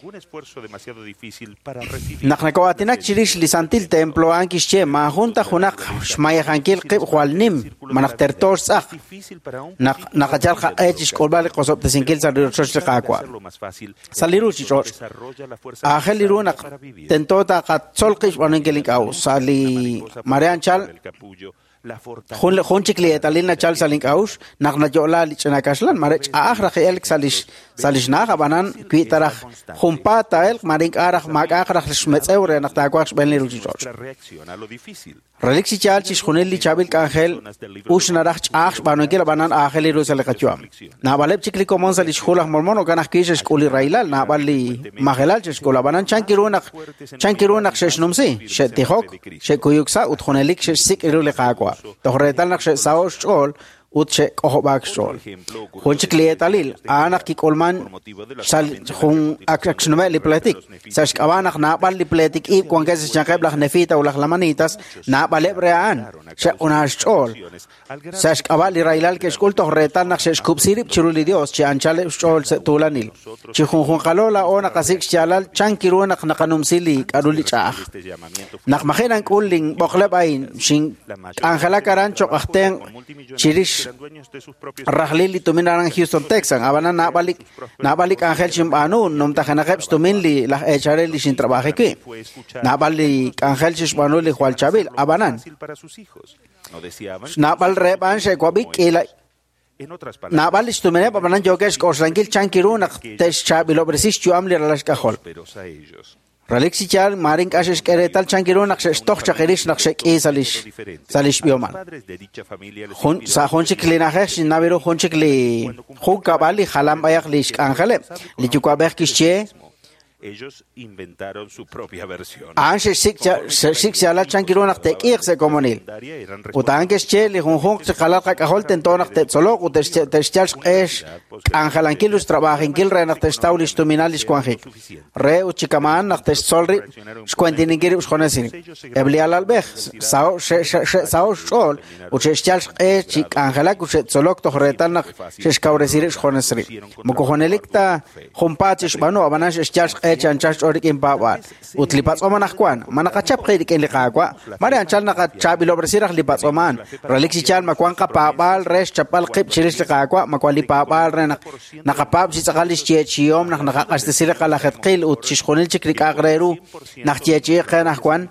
Naqnaqawatinak chirish li santil templo ankish che ma junta junak shmayahankil qib khwalnim manaqtertor saq naqachalqa echish kolbal qosob tesinkil sarirochoch qaqwa saliruchi choch akheliru tentota qatsolqish banunkil qaw sali Marian Chal Khun chikli etalina Chal salink aus naqna jola lichna kaslan marech akhra khel salish naga banan kwitarach khumpata el marink arach mag akhra shmetseure naqta kwach benli ruchichoch Relixi Chal chis khuneli chabil Ángel usnarach ach banokil banan akheli rusal qachwa na baleb chikli komon salish khulach mormono kanach kish kuli railal na bali magelal chis kola banan chankirunak sheshnumsi shetihok shekuyuksa utkhuneli shesikirul qaqwa tohretal naqsh saosh chol utche kohobak shol honchik lietalil anak ki kolman sal hun akshnome li pletik sash kabanak na bal li pletik I kon ges chakab la nefita ula lamanitas na balebrean she unash chol sash kabal li railal ke shkul tohretan nak shesh kubsirib chiruli dios che anchale chol se tulanil che hun qalola ona qasik chalal chankiru nak nakanumsili karuli cha nak makhinan kulling bokleb ain shin angela karancho qaten chirish rahlili tuminaran Houston Texas abana nabalik Angel Chimbanu nomta khanaqeb tuminli la echareli sin trabajo aquí nabalik Angel Chimbanu li Juan Chabil abanan nabal reban she kwabik ila nabal istumene abanan jogesh korsangil chankiruna tesh chabilo presis chuamli relash kahol Relixi chal marin kashes keretal chankirun nak stoch chakerish nak shek salish bioman. Hun sa honchik linahesh nabiro honchik li hun kabali halam bayak lish angele li chukabek kische. Ellos inventaron su propia versión. Anche sik ala chankirun nak tekir se komonil. Utanges che li hun kalaka kaholten tonak te solo utestchal esh angelankilus trabajen kil re nak testaulis tuminalis kwanjik. Re uchikaman nak testsolri skwendiningiri ushonesin. Ebli alalbeh sao shol uchestchal chik angelak uchet solok tohretal nak sheskauresiri ushonesri. Mukohonelikta humpatish banu abanash eschal chanchas orik impawat utlipas oman akwan manakachap kay ken liqaqwa mari anchal nakachap ilobresirah lipas oman relixi chal makwan kapabal res chapal qib chiris liqaqwa makwali papal re nakapab si sakalis chiechiyom nakakastesir qalakhat qil utchishkhonil chikrik agreru nakchiechi qanakwan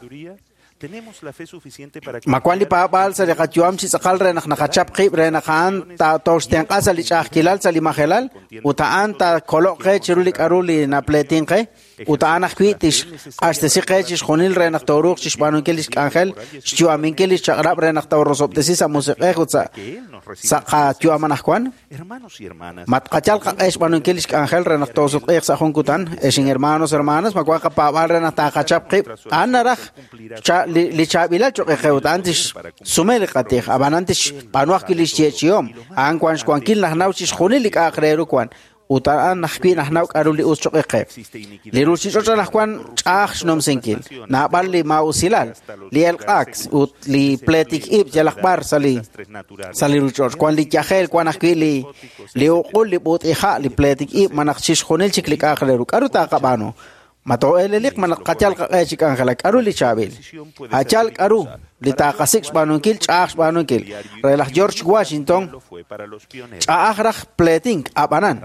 makwali papal sa liqatyuam si sakal re nakachap qib re nakan ta tosten qasal ichakilal sa limahelal utaan ta kolok qe chirulik aruli na pletin qe utaan akhwitish hasta si qechish khonil re naktoruk chish banunkelish angel chuaminkelish chagrab re naktorosop desisa musiqe utsa sa chuamanakwan matqachal qesh banunkelish angel re naktosuk sa khonkutan eshin hermanas makwa papal re nakachap qib anaraj li chabila choqe utantish sumel qatih abanantish panuaq kilish chiom anquan kwankil nahnauchish khonil aqreru kwan utaan nahkwin nahnauk aruli uschoqe li ruchi chocha kwan chach nomsenkil na balli mausilal li elqax ut li pletik ib jalakbar sali ruchor kwan li chahel kwan akwili li uqul li but iha li pletik ib manaqchish khonil chiklik aqreru karuta qabano mato elelik man qatal qachik angelak aruli chabil hachal aru litaqasik banunkil chach banunkil relah George Washington chaahrah plating abanan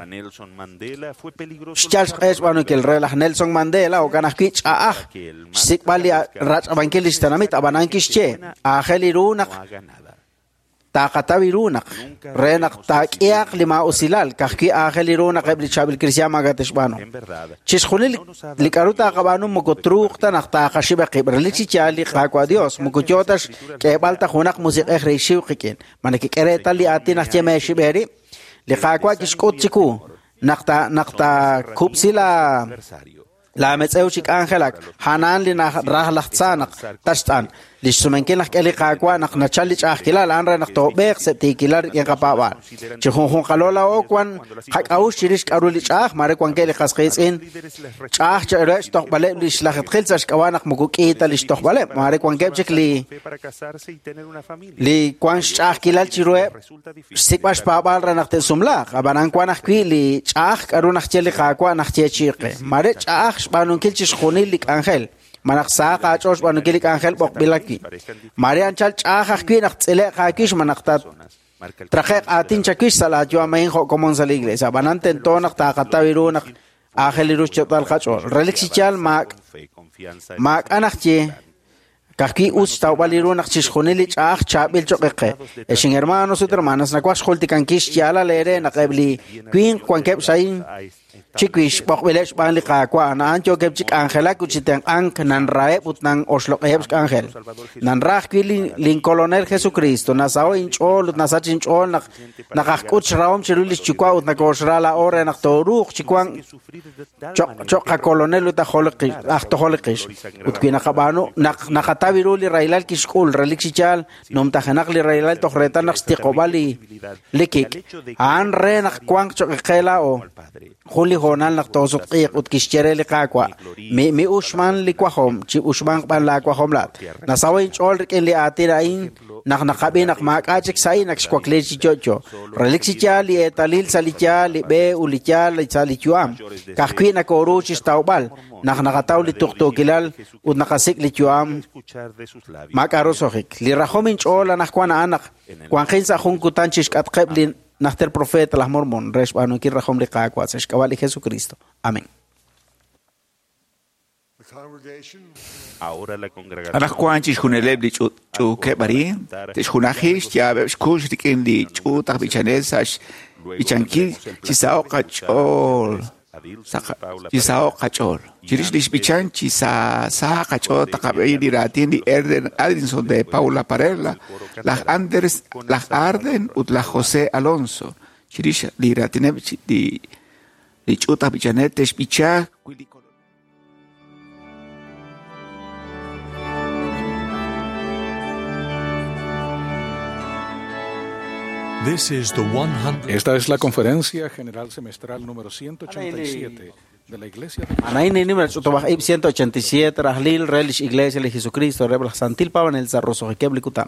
chach qach banunkil relah Nelson Mandela o kanaki chaah sikbali rach abankil istanamit abanan kische ahelirunaq taqatawirunak renak taqiaq lima usilal kahki ageliruna qabli chabil krisyama gateshbano chiskhunil likaruta qabanu mukotruqta naqta qashiba qibrlichi chali qaqwa dios mukuchotash kebalta khunak musiq ehreishiw qiken manaki qereta li atina cheme shiberi liqaqwa kishkotchiku naqta kubsila la metzeuchik angelak hanan li rahlahtsanak tashtan lissumenkin nak eli qaqwa nak nachalich ahkilal anra nak tobeq setikilar yan qapawan chihun qalola okwan qaqaus chirish qarulich ah mare kwan keli qasqisin chah charash toqbale lishlahat khilsash qawanak mukukita listoqbale mare kwan gebchik li kwan ahkilal chirue sikbash papal ranak tesumla qabanan kwan ahkili chah qarunak cheli qaqwa nak chechiqe mare chah banunkil chishkhunil lik angel manaqsa qachosh banunkil angel boqbilaki marian chal chahaq kinak tsele qakish manaqtat traqiq atin chakish salat yo amain ho komon sal iglesia bananten tonak taqatawirunak angeliruch chatal qachol relixi chal mak anaqchi Kaki ustaw balirun akchis khunili chach chabil choqeqe hermanos y hermanas nakwash khultikan kish chala lere naqebli queen kwankep sain Chiquish bokbelesh banli kakwa na ancho kepchik angela kuchiteng ang nan rae put nang oslokebsk angel nan rah kwili lin colonel Jesucristo na sao inchol na sa chinchol na kakkuch raum chirulis chikwa ut na kosrala ore na toruk chikwang chok ka colonel ut holikish achto holikish ut kwina kabano nakataviruli railal kishkul relixichal nom tajanakli railal tohreta nak stikobali likik an re nak kwang chok kela o Juli Jonal naktoso qik ut kishchere li kakwa mi ushman li kwahom chi ushman ban la kwahom lat nasawin chol ken li atira in nakabi nakmakachik sai nakshkwakle chi chocho relixi li etalil salicha li be ulicha li salichuam kakwi nakoru chi staubal nakataw li tuktokilal ut nakasik li chuam makarosohik li rahomin chol anakwana anak kwankin sa hunkutan chishkat qeblin Naster profeta las mormon resh banu ki rahom le kakwa se shkawali Jesucristo. Amén. Ahora la congregación. Anak kwanchi shuneleb li chu ke bari te shunahish ya kush dikin li chu tak bichanesash bichanki chisao kachol chisao kachol chirish lish bichan chisa sa kachol takabe li ratin li erden Adinson de Paula Parella las Anders las Arden ut la José Alonso chirish li ratin li chu tak bichanetes bicha Esta es la conferencia general semestral número 187 de la Iglesia de Anaini número 187 Rahlil Relish Iglesia de Jesucristo Rebla Santil Pavan el Zarroso Keblikutam.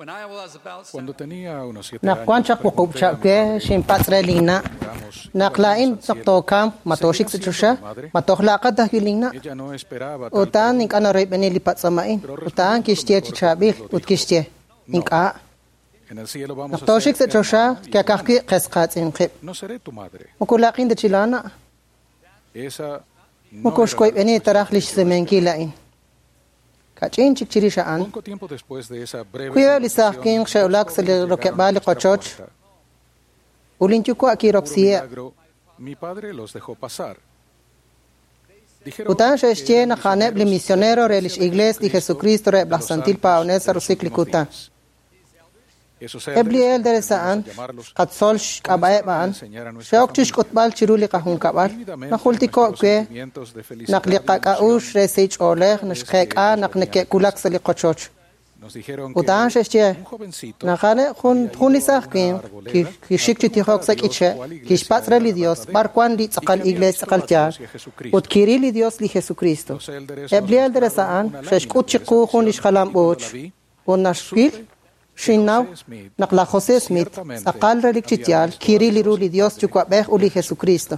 Cuando tenía unos 7 Nak años, kwanchak wukub chakwe shin patrelina. Nak lain tokam matoshik sitrusha. Matohlaqad dahilina. ella no esperaba tal Utan ink ana rey benili patsamain. Utan kishtie chichabil ut kishtie. Ink a. en el cielo vamos a Matoshik ser sitrusha kya kahki qesqat inqib. no seré tu madre. Mukulaqin de chilana. Esa no Mukushkoy era la beni tarakhlish semenki lain. Kachin chikchirisha an. Poco tiempo después de esa breve Kuya lisaqin shawlak sel rokebali qochoch. Ulinchuko aki roxie. milagro, mi padre los dejó pasar. Dijeron Utan que shestie eran na khaneb li misionero relish igles di Jesucristo re blasantil pa onesa rusikli kuta. esos Ebli elders, elders saan llamarlos, qad solsh qabae baan. Shawk tish kutbal chiruli qahun kabal. Na khulti ko kwe sentimientos de felicidad naqli y qaqaush resich oleh nashqeqa naqneke kulak sali qochoch. nos dijeron que Utan shestie un jovencito na khane khun lisaqin ki shikti ti khok sakiche ki spatre li Dios bar kwan li tsaqal igles tsaqal tia ut kiri li Dios li Jesucristo. Ebli elders saan shesh kutchiqu khun lish khalam boch. Unashkil Shinaw, nakla José Smith, akal relikchitial, kiri liru li Dios chukwabeh uli Jesucristo.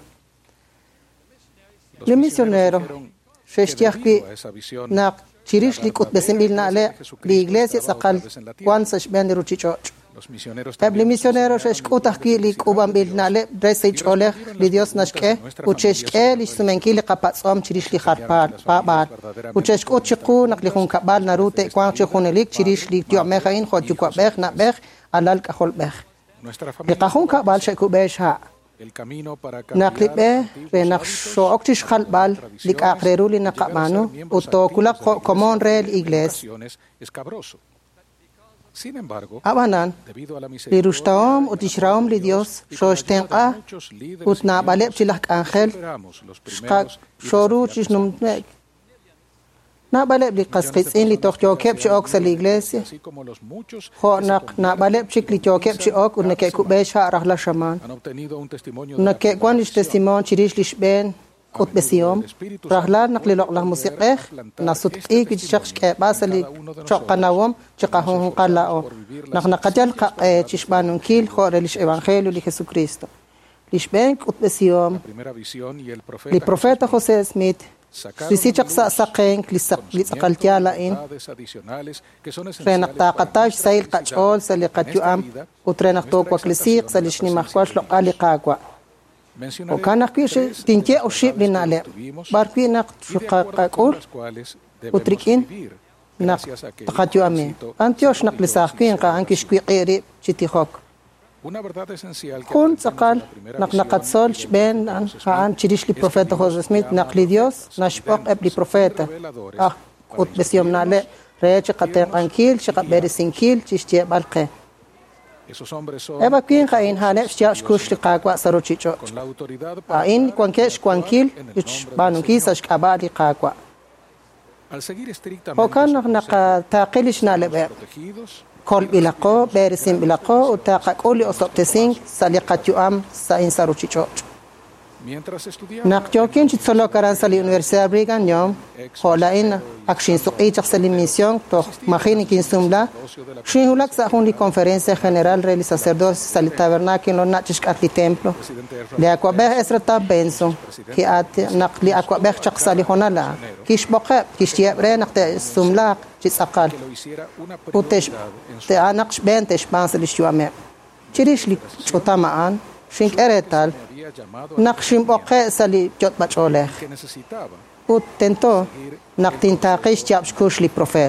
Le misionero, sheshtiakwi, nak chirish likut besimbil na ale, li iglesia sakal, kwan sa shben ruchichoch. los misioneros Ebli misionero sheshkutakwi li kubambil na ale, dresich oleh, li Dios nashke, ucheshke li sumenki li kapatsom chirish li harpal, pabar. Ucheshkut chiku nakli hun kabal na rute, kwan chikunelik chirish li tiomechain, khod chukwabeh na beh, alal kahol beh. nuestra Li familia kahun kabal shekubesh ha. el camino para Naklibe re naksho oktish khalbal lik akreru li nakamano uto kulak komon rel igles ocasiones escabroso. Sin embargo, abanan debido a la li misericordia rushtaom utishraom li Dios shoshtenqa utna baleb chilak angel superamos los shqak primeros shoru chishnum na baleb li qasqitsin li tokjokeb chi ok sal iglesia así como los muchos ho na baleb chik li tokeb chi ok unke kubesh ha rahla shaman han obtenido un testimonio de na la ke kwan lish testimon chirish lish ben kut besiom rahla nakli lok la musiqeh na sutqi ki shakhsh ke basali choqanawom chiqahun qalao nak naqajal qa chishbanun kil khore lish evangelio li Jesucristo lish ben kut besiom primera visión y el li profeta José Smith sacaron si chaq sa saqen li saqaltiala in verdades adicionales que son renak esenciales taqatash sail qachol sali qatjuam utrenak to kwaklisiq salishni mahkwash lo qali qaqwa mencionaré وكان كيش تنتي أو شيء لنا لا باركي نق شقاقول las cuales debemos وتركين vivir نق gracias a que تقاتيو أمي أنتيوش نقل ساقين قا أنكش كوي قيري شتي خوك una verdad esencial que كون aprendimos سقال en la primera نق نقد visión سولش بين أن تشريش لي بروفيتا خوز سميت نقل ديوس نشبق أبلي بروفيتا قد بسيوم نالي ريتش قطيق أنكيل شقا بيرسين كيل تشتي بالقي esos hombres son أبا كين قاين هاني شتياش كوش لقاقوا سارو تشيشو con la autoridad إن كوانكيش كوانكيل يتش بانو كيساش كابالي قاقوا al seguir estrictamente وكان su نق تاقيلش نالي protegidos كل بلاقو بيرسين بلاقو وتاقاقولي أصبتسين ساليقات يوام ساين سارو تشيشو mientras estudiamos نقجوكين تسولو كران سالي universidad بريغان يوم خولائن أكشين سوقي تخسلي ميسيون توخ مخيني كين سوملا شين هولاك ساخون لي conferencia general ريلي sacerdotes سالي tabernáculo ناتشك أتلي templo لي أكوابه إسرتا بنسو كي آت نقلي أكوابه شخصالي هنا لا كيش بقى كيش تيابري نقطة سوملا جيس أقل que lo hiciera una وتش prioridad en su تأنقش بين تشبانس لشيوامي تشريش لي شوتامان شينك إريتال había llamado نقشين بقى سالي جوت بچولeh que necesitaba utento naqtintaqish tiabshkush li profet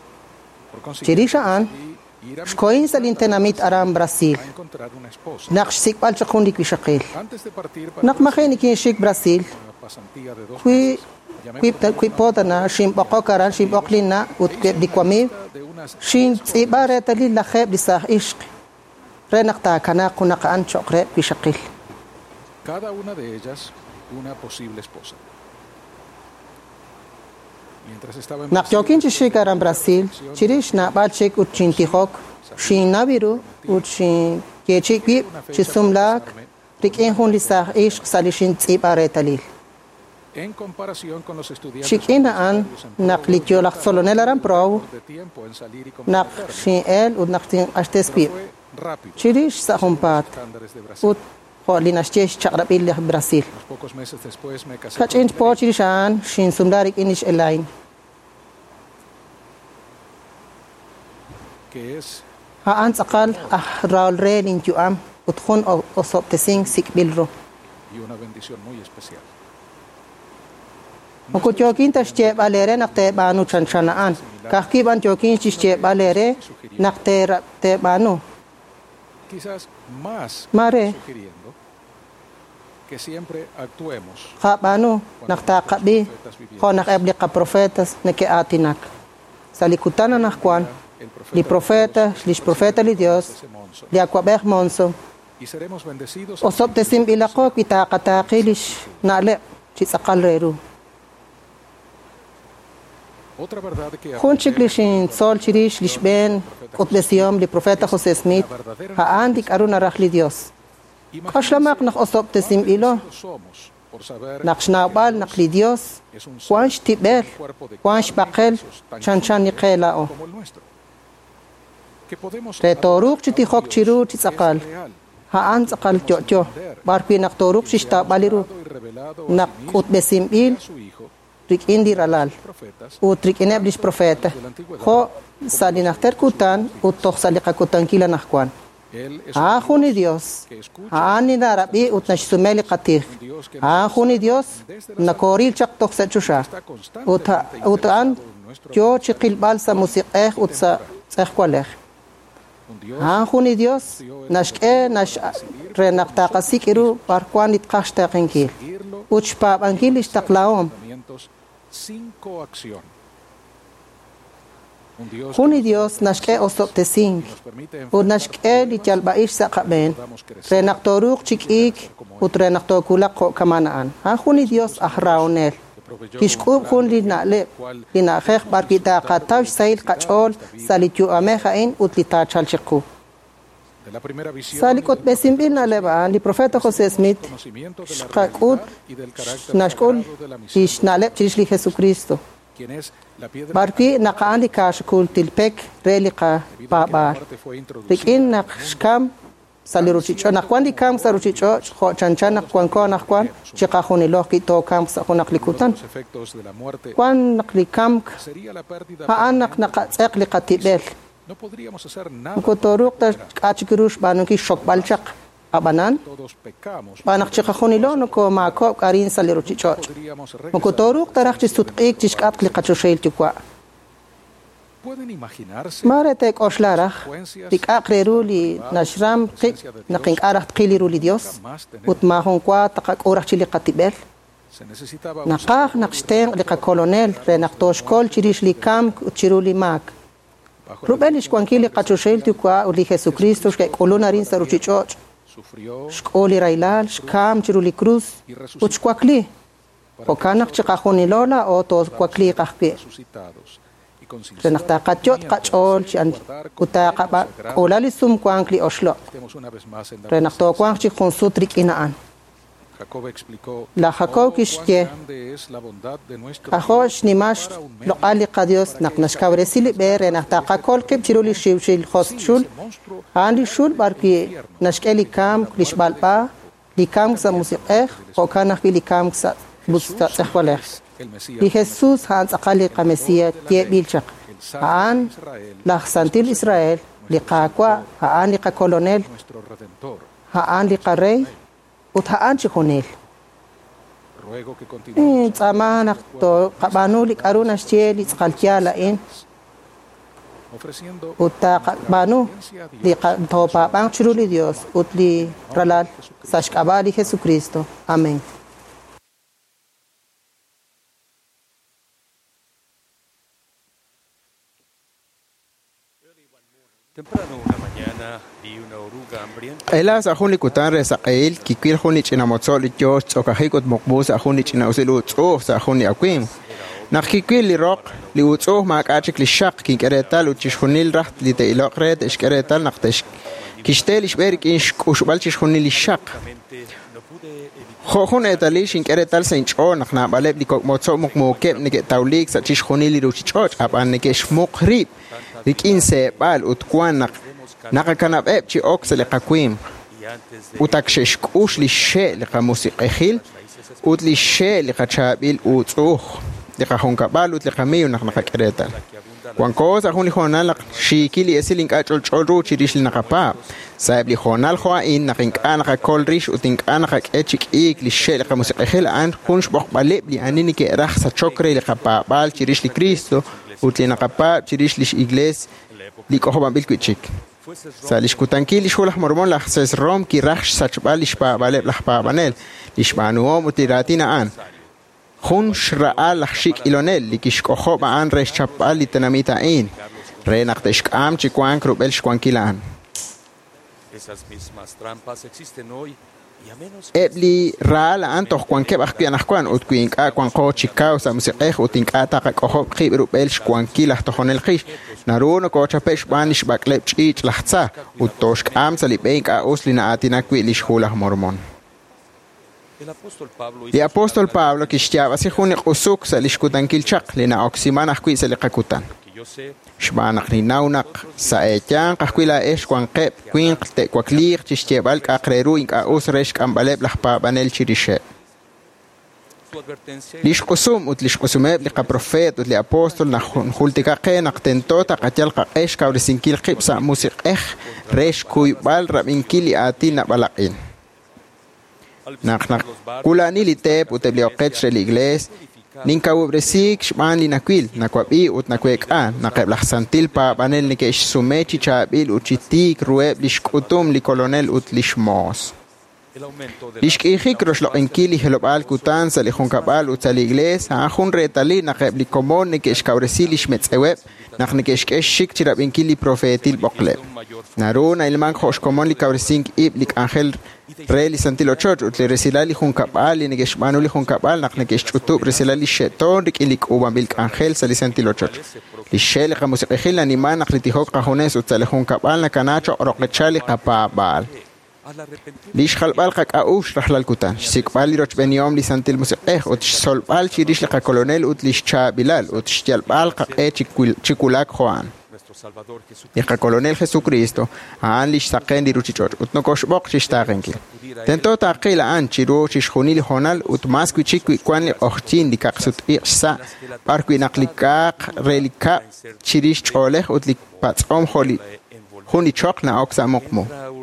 por consiguiente chirisha an ir a shkoin sal intenamit aram Brasil encontrar una esposa naqsh sikbal chakun li kwishaqil antes de partir para naqmakhini kin shik Brasil una pasantía de 2 kwi kwi potana shim baqokaran shim baqlina utkeb dikwami de unas shin tsibareta li la khab li sah ishq renaqta kana kunaqa an chokre kwishaqil cada una de ellas una posible esposa. Mientras estaba en naqjokin shik aram Brasil chirish na balchik utchintihok shin nabiru utchin kechikwi chisumlak rikin hun li sah ishq salishin tsibareta li En comparación con los estudiantes Shikina an nak litio la solonel aran pro de tiempo en salir y nak shin el ud nak tin astespir. fue rápido. Chirish sa humpat Estándares de Brasil. ut holinas chesh chakrabil Brasil. Unos pocos meses después me casé Kachin po chirishan shin sumdarik inish elain. que es Haan sakal raul re lintuam utkhun osop tesing sikbilro. y una bendición muy especial. Mako jokin tas che balere nakte banu chanchanaan. Kahki ban jokin che balere nakte te banu. Quizás más Mare sugiriendo que siempre actuemos ka banu nakta kabi ko nak ebli ka profetas nake atinak. Sa likutan na nakwan li profeta li Dios li akwabeh monso. y seremos bendecidos. Osop tesim ilako kita katakilish nale chisakal reru. Otra verdad que Khunchik lishin sol chirish lishben utbesiom li profeta José Smith haandik aruna rakhli Dios. Kashlamak nak osop tesim ilo somos por saber nak shnabal nak li Dios kwansh tibel kwansh bakel chanchan ni qelao. como el nuestro. Que podemos Te toruk chiti khok chiru chisakal real, haan sakal chocho barpi nak toruk shista baliru y revelado nak utbesim il a su hijo, rik indi ralal profetas, utrik ineblis profeta ho sali nakter kutan utok sali kakutan kila nakwan. él es Ahuni Dios. que escucha Ani narabi utnash sumeli qatir. Ahuni Dios nakoril chak toksa chusha. Utan yo chikil balsa musiqeh utsa tsahkwaleh. un Dios Ahuni Dios nashke nash renaqta qasikiru parkwan itqashta qinkil. Uchpa bankil ishtaqlaom. mandamientos sin coacción. Un Dios Huni Dios nashke osop tesing. nos permite Unashke li jalbaish saqaben. Renaqtoruk chikik utrenaqtokulaq kamanaan. Ahuni Dios ahraonel. Kishkub hun li nale li nakhekh barkita qatash sail qachol salitu amehain utlita chalchiku. de la primera visión Salikot besimbil naleba li profeta José Smith conocimiento de la qaqut realidad y del carácter nashkul sagrado de la misión, lish naleb chirish li Jesucristo. quien es la piedra Barki naqaan li kashkul tilpek reliqa baba. parte fue introducida Rikin naqshkam saliruchicho naqwan li kam saruchicho kho chanchan naqwan ko naqwan chiqahuni lo kito kam sahunak likutan. los efectos de la muerte Kwan naqlikam sería la pérdida haanak naqatsaq li qatibel. no podríamos hacer nada, Kotoruk ta kachikirush banuki shokbalchak abanan todos pecamos, banak chiqahuni lo no ko ma ko karin saliruchicho. podríamos regresar. Kotoruk taraq chisutqik chishkat li qachushel tikwa. Pueden imaginarse Mare tek oshlarach tik aqreru li nashram qik naqink arah tqiliru li Dios utmahon kwa taqak orah chili qatibel se necesitaba naqah naqshteng li qakolonel re naqtoshkol chirish li kam chiru li mak rubelish kwankili qachushel tikwa uli Jesucristo shke kolunarin saruchichoch sufrió shkoli railal shkam chiru li cruz uchkwakli okanak chiqahuni lola o to kwakli qahpi resucitados y con renaqta qachot qachol chan kutaqa ba olali sum kwankli oshlo estemos una vez más en la renaqto kwankchi khonsutrik inaan Jacob explicó la Jacob kishke cuán grande es la bondad de nuestro ahosh nimash loqali qadios naqnash kawresili be renaqta qakol kib chiruli shivshil khoschul andi shul barki nashkeli kam lishbalpa likam sa musiqeh o kana likam sa busta tsahwaleh el Mesías li Jesus hans aqali qamesia tie bilchaq aan la santil Israel li qaqwa aan li kolonel nuestro redentor. aan li qarey ut aan chikhonel Ruego que continúe tsamanak to qabanu li aruna sheli tsqalkia la in ofreciendo ut qabanu li to pa bang chiruli Dios ut li ralal sashkabali Jesucristo amén. Temprano una mañana vi una oruga hambrienta. Ela sa huni kutan re sa qail kikil huni china motsol yo tsokahikot mokbu sa huni china usilu tso sa huni akwim. Nakikil li roq li utso ma kachik li shaq kin keretal uchish hunil raht li teilok red ish keretal naktesh. Kishtel ish berik ish kushbal chish huni li shaq. Jojun etali shinkeretal seincho nakna baleb likok motso mukmukep nike taulik sa chish khunili ruchichoch apan nike shmuk rib rikin se bal utkwan nakakanab ep chi oksele qakwim utak sheshkush li she li qamusiqehil ut li she li qachabil utsuh li qahonkabal ut li qamiyo naknakakeretal Juan cosa jun li jonal shikili esilink achol cholu chirish li nakapa saib li jonal khoa in nakinkana ka kolrish utinkana ka echik ik li shel ka musiqehel an kunsh bokh balib li anini ke rah sa chokre li qapa bal chirish li Cristo ut li nakapa chirish li igles li kohoban bil kuchik salish kutankil li sholah mormon la ses rom ki rah sa chbal li shpa balib la khpa banel li shbanuom utiratina an Jun shraal lachshik ilonel likishkoho baan resh chapal litanamita in renak teshkam chikwan krubel shkwankilan Esas mismas trampas existen hoy y a menos Ebli raal antoh kwanke bakyan kwan utkwink a kwan ko chikau sa musiqeh utinka ta koho khib rubel shkwankilah tohonel khish naruno ko chapesh banish bakleb chich lahtsa utoshkam salibenka uslina atina kwilish hulah mormon El apóstol Pablo kishtaba si juni qusuk salishkutan kilchaq lina oksimanah kwi saliqakutan shbanak ninaunak sa etyan qahkwila kwan qeb kwin te kwaklir chishtebal qaqreru inka usresh kambaleb lahpa banel chirishe lish qusum ut lish qusumeb liqa profet ut li apóstol na hultika qenaq tentota qatyal qaqesh kawrisinkil qibsa musiqeh resh kuybal rabinkili atina balaqin Naknak kulani litep uteblioqech de la iglesia ninka ubresik shman linakwil nakwabi ut nakweka nakeblaxsantil pa banel nikesh sumechi chabil uchitik rueb lishkutum li colonel ut lishmos lishkihik roshlo enkili helobal kutan sali junkabal ut sali iglesia ajun retali nakebli komon nikesh kawresil ishmetzeweb naknikesh shik chirab enkili profetil boqleb naruna ilman khosh komon li kawresink iblik angel Reli santilo church utli resilali junkabal ni geshmanuli junkabal naknekesh chutub resilali sheton rikilik uban bil angel sali santilo church li shel qamusiqehil animan naqlitihok qahones utsale junkabal nakanacho roqechali qapabal lish khalbal qaqaush rahlal kutan sikbal roch beniom li santil musiqeh ut solbal chirish li colonel ut lish chabilal ut shjalbal qaqe chikulak juan Ika colonel Jesucristo an lish saqen di ruchichor ut no koshbok chishtarenki tento taqila an chiru chishkhunil honal ut masku chikwi kwan li ochtin di kaqsut ihsa parku naqlikaq relika chirish choleh ut li patsom kholi khuni chokna oksa mokmo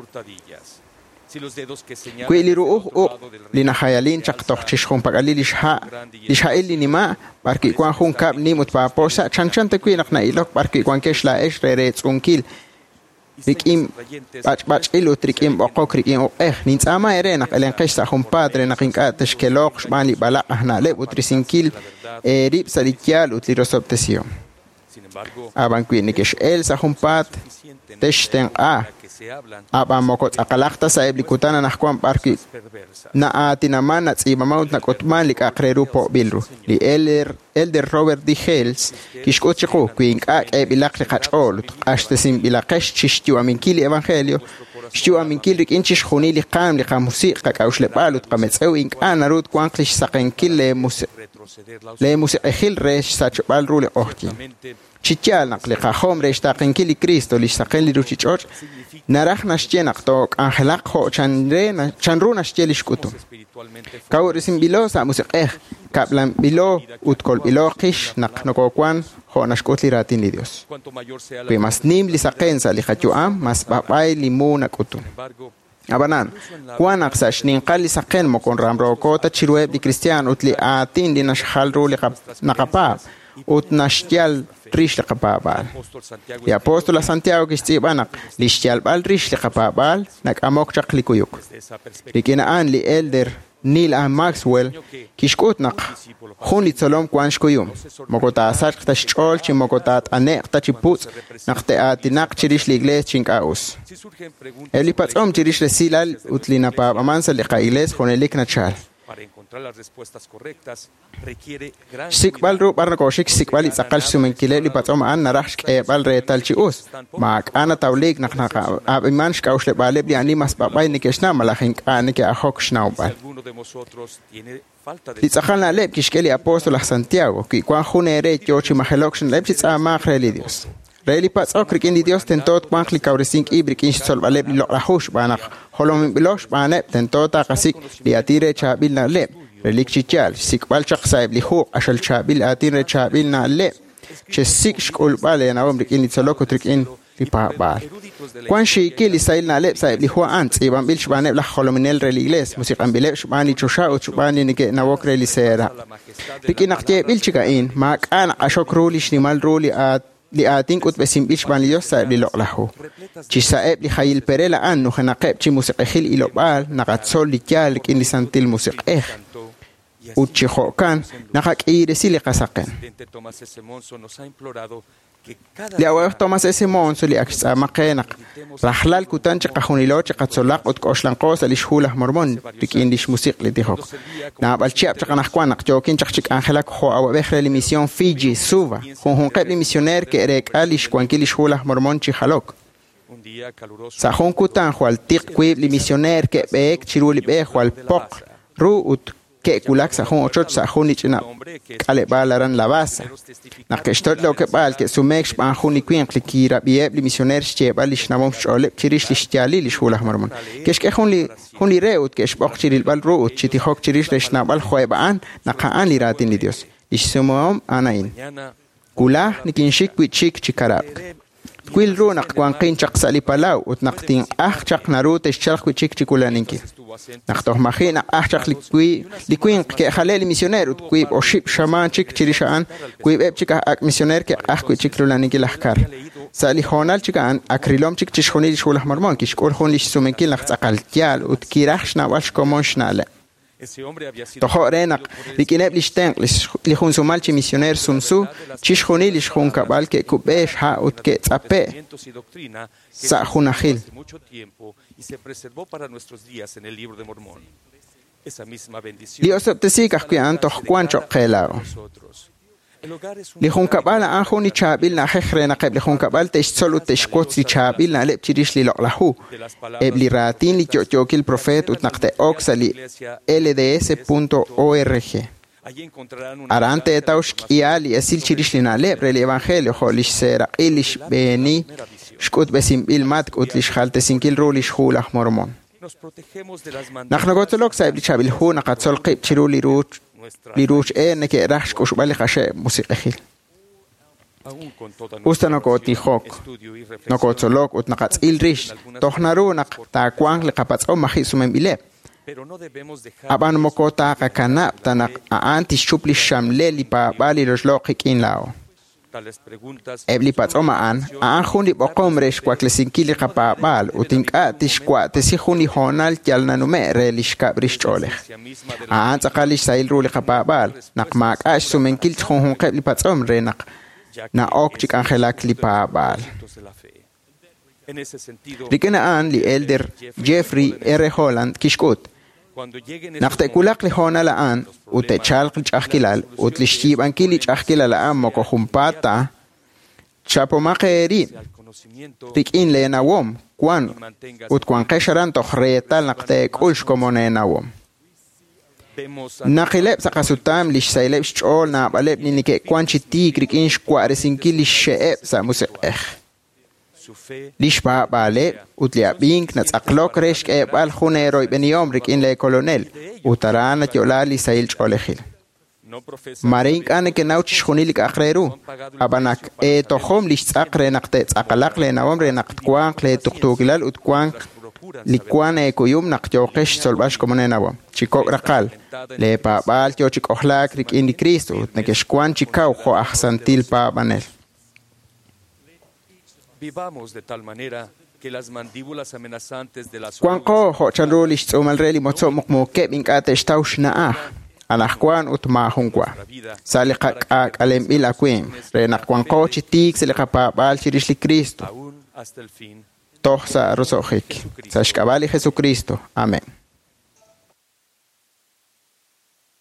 Kwili ruuh lina hayalin chaqtoq chishkhun pagali lisha ili nima parki kwan hun kab nimut pa posa chanchante kwinaqna ilok parki kwan keshla esh reret unkil rikim bach ilu trikim boqok rikim nintsama erenaq elenqesh sa hun padre naqinka teshkeloq shmali bala ahna le utrisinkil rib salikyal utli rosobtesio aban kwinikesh el sa hun pat teshten Aban mokot akalakta sa eblikutana nakwan parki na atinaman at imamaut na kotman lik akreru po bilru li elder Robert D. Hales kishkochiko kwinka ebilak likachol ashtasim bilakesh chishtiu aminkili evangelio shtiu aminkil rik inchish khuni li qam li qamusik qakaush le balut qametsew inka narut kwanklish saqenkil le musiqehil resh sachbal rule ohti chichal naqli qahom resh taqenkil Cristo li saqen li ruchichor naraj nashchenak tok angelak ho chanruna shchelish kutum kawrisim bilo sa musiqeh kaplan bilo utkol bilo qish naqnokokwan ho nashkutli ratin li Dios pe mas nim li saqensa li khachuam mas babay limuna kutum abanan kwan aqsash ninqal li saqen mo kon ramro kota chirueb di cristiano utli atin di nashhal ruli naqapa ut nashtial rish liqapabal y apóstol Santiago kistibanak lishtial bal rish liqapabal nak amok chaqlikuyuk likina an li elder Neil A. Maxwell kishkutnak khun litzolom kwanshkuyum mokota asach tashchol chi mokotat anek tachiputz nakte atinak chirish li igles chinkaus eli patsom chirish le silal utlina pa amansa li qailes khonelik nachal Sikbal ru barnakoshik sikbal itzaqal sumenkile li patom an narahsh ebal retal chius mak ana tawlik naknaka abiman shkaushle baleb li ani mas babay nikeshna malakhin ani ke ahok shnaubal itzaqalna leb kishkeli apostol Santiago ki kwan junere yochi mahelokshn leb tsama khreli Dios Reli patsok rikin Dios tentot kwan kli kauresink ibrik in sol baleb li lorahush banak holom bilosh baneb tentota qasik li atire chabil na leb relik chichal sikbal chaqsaib li hu ashal chabil atire chabil na leb chesik shkul bale na omrik in tsoloko trikin li pa bal kwan shiki li sail na leb saib li hu ants ibam bil shbaneb la holominel reli igles musiqan bileb shbani chusha ut shbani nike na wok reli sera rikin aqte bil chikain ma kan ashok ruli shnimal ruli at li atin kut besim bish ban Dios sa li loqlahu chi saeb li khayil perela annu khanaqeb chi musiqil ilobal naqatsol li kyal kin li santil musiqeh uchi khokan naqak iresi li qasaqen li awa Thomas ese monso li aksa maqenaq rahlal kutan chi qahunilo chi qatsolaq ut koshlan qos li shhulah mormon tikin dish musiq li dihok na bal chiap chi qanaq kwan jokin chik angelak kho awa bekhre li mission Fiji suva hun qeb li missioner ke erek alish kwan ki li shhulah mormon chi khalok sa hun kutan khwal tiq kwib li missioner ke bek chiruli be khwal pok ruut que kulak sa hun ochot sa hun ichna kale balaran la basa na que stot lo que bal que sumex ban hun iquin klikira bieb li missioner che balish namom chole chirish li shtiali li shula marmon kesh ke hun li reut que shbok chiril bal ruut chiti hok chirish le shnabal khoeban na qaan li ratin li Dios ishsumom anain kula nikin shik wichik chikarab kwil ru naqwan qin chaqsali palau ut naqtin chaq narut shchaq wichik chikulaninki نختار مخين أحجق لكوين كخلال ميسيونير وكويب أو شيب شمان شيك تريشان كويب أبشك أك ميسيونير كأخوي شيك لولاني كلاخكار سالي خونال شيك عن أكريلوم شيك تشخوني لشول أحمرمان كيشكول خون ليش سومنكين لخت أقل تيال وتكيرخشنا واش كومونشنا لا تخو رينق لكناب لشتنق لخون سومال شي ميسيونير سمسو تشخوني لشخون كبال كوبيش ها وتكي تابي سأخون أخيل y se preservó para nuestros días en el libro de Mormón. Esa misma bendición. Dios te siga que anto cuancho kelao. Li khun kabala an khuni chabil na khrekhrena qabl khun kabal te solo te shkot si chabil na le chirish li loqlahu ebli ratin li chokil profet ut naqte oxali lds.org arante taush kiali asil chirish li na le el evangelio holish sera ilish beni shkut besim bil mat ut lish khalte sinkil rolish khula mormon نحن قلت لك سايب لشابل هو نقتصل قيب تشيلو ليروش نكي راحش كوش بالي خشاء موسيقى خيل وسط نقوتي خوك نقوت لك وتنقص ريش تخنرو نق تاكوان لقبض أو مخيس من بلاب أبان مكوتا كناب تنق أنتي شوب للشملة بالي رجلوقك إن لاو Ebli patsoma an khuni boqom resh kwa klesinki qapa bal utinka tishkwa tesihuni honal yalna numere lishka brishchole an taqalish sail ruli qapa bal naqmak ash sumenkil khun qebli patsom renaq na okchik angelak li pa bal likena an li elder Jeffrey R. Holland kishkut نقطة كلاق لهونا الآن وتشالق الأخكلال وتلشتيب أنكيل الأخكلال الآن مكوهم باتا شابو ما خيري تكين لنا ووم كوان وتكوان قشران تخريطال نقطة كلش كمونينا ووم نقلب سقاسوتام لش سايلب شعول نابالب نينيكي كوان شتيك ريكين شكوا رسينكيل الشعب ساموسيق إخ ليش بالي وتليا بينك نتأقلق ريشك أبال خونيروي بنيوم ركين لي كولونيل وترانا تيولالي سايل شولخيل مارينك أنا كناوتش خوني لك أخريرو أبانك تخوم ليش تأقري نقطة أقلق لنوام رنقط كوانك لتقتوكلال وتكوانك لكوان كيوم نقتوقش سولباش كموني نوام شكوك رقال لبابال تيوشك أخلاق ركين دي كريستو نكش كوان شكاو خو أحسن تيل بابانيل Vivamos de tal manera que las mandíbulas amenazantes de las Cuanco hochanrulish tsumal reli motso mukmuke binkate staushna anahkwan utmahungwa saliqa alem ila quim rena cuanco chitik saliqa bal chirishli Cristo tohsa rosohik sashkabali Jesucristo amén.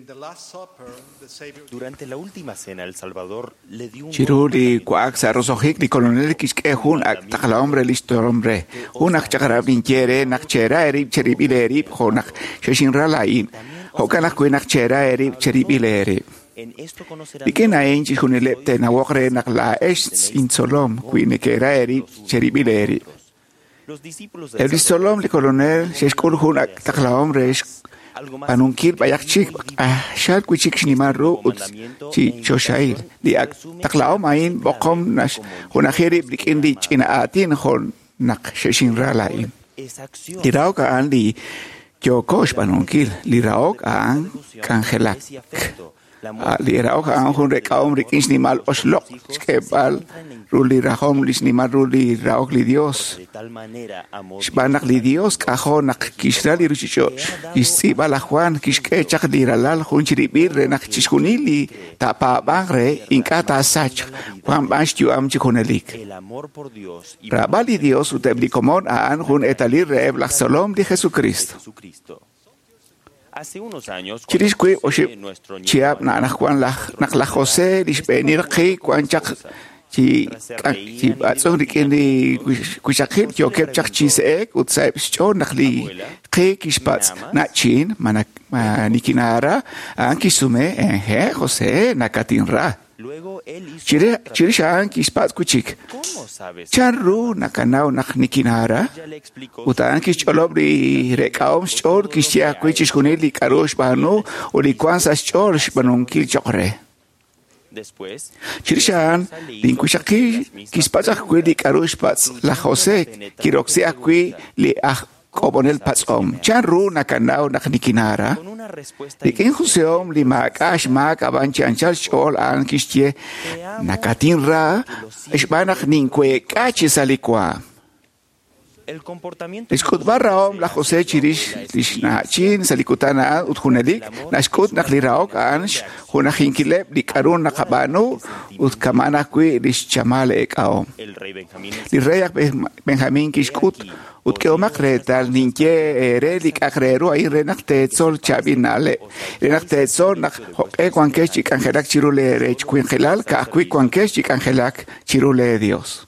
Durante la última cena, el Salvador le dio un Chiruli cuac sarosojik ni coronel quisque hun acta la hombre listo hombre. Un acchara vinchera nachera erib cheribileri honak sheshin ralain. Hokanak kuenak chera erib cheribileri. Y que na enchi junilepte na wokre nak la es in solom kuine que era erib cheribileri. El solom le coronel sheskul hun acta la hombre es anunkir bayak chik shal kuchik shnimaru chi choshail di taklao main bokom nash hunahiri blikindi china atin hon nak sheshin ralain di raok an di jokosh panunkil li raok an kangelak li raok an hun rekaum rikin shnimal oslok skebal ruli rahom li shnimal ruli raok li Dios shbanak li Dios kaho nak kishra li ruchichoch isi bala Juan kishke chak li ralal hun chiribir re nak chishkunili tapa bangre inkata sach Juan bash yu am chikunelik rabali Dios utebli komon aan hun etalir re eblach solom di Jesucristo Chirish kwe oshib chiab na Juan nak la Jose lishbenir ki Juan chak chi atso rikendi kushakit yo kep chak chisek utsaib chon nakli ke kishpats na chin manak nikinara ankisume he Jose nakatinra chire shan kishpats kuchik charru nakanau nak nikinara utan kicholobri rekaum chor kishya kuchish kuneli karosh banu uli kwansa chor banunkil chokre Chirishan, linkushaki, kispatsak kwe li karush pats, la Jose, kiroxia kwe li kobonel patsom. Chanru nakanao naknikinara. Likin Joseom li makash mak abanchanchal chol an kishtie, nakatinra, ishbanak ninkwe kachisalikwa. Iskut barraom la Jose chirish lishnachin salikutana uthunelik nashkut nakliraok ansh hunahinkileb likarun nakabanu utkamana kwi lishchamale ekao li rey Benjamín kishkut utkeomak retal ninke relik akreru ay renak tetzol chabinale renak tetzol nak hoke kwankesh chikangelak chirule rech kwingelal ka kwi kwankesh chikangelak chirule Dios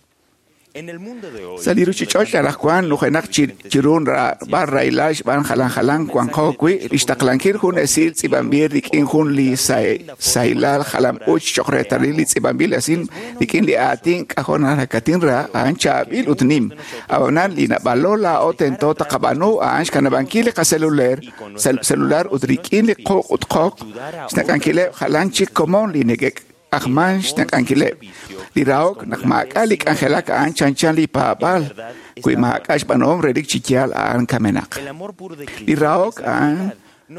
Saliru chichoch ala Juan nujenak chirun barra ilash ban halan Juan kokwi ishtaklankir hun esil tzibambir dikin hun li sailal halam uch chokretari li tzibambir asin dikin li atin kajon harakatin ra ancha bil utnim abonan li nabalola otento takabanu anch kanabankile ka celular utrikin li kok utkok snakankile halan chik komon li negek Ahman snakankile Li raok nak makalik angelak an chanchan li paabal kui makash banom redik chikial an kamenak li raok an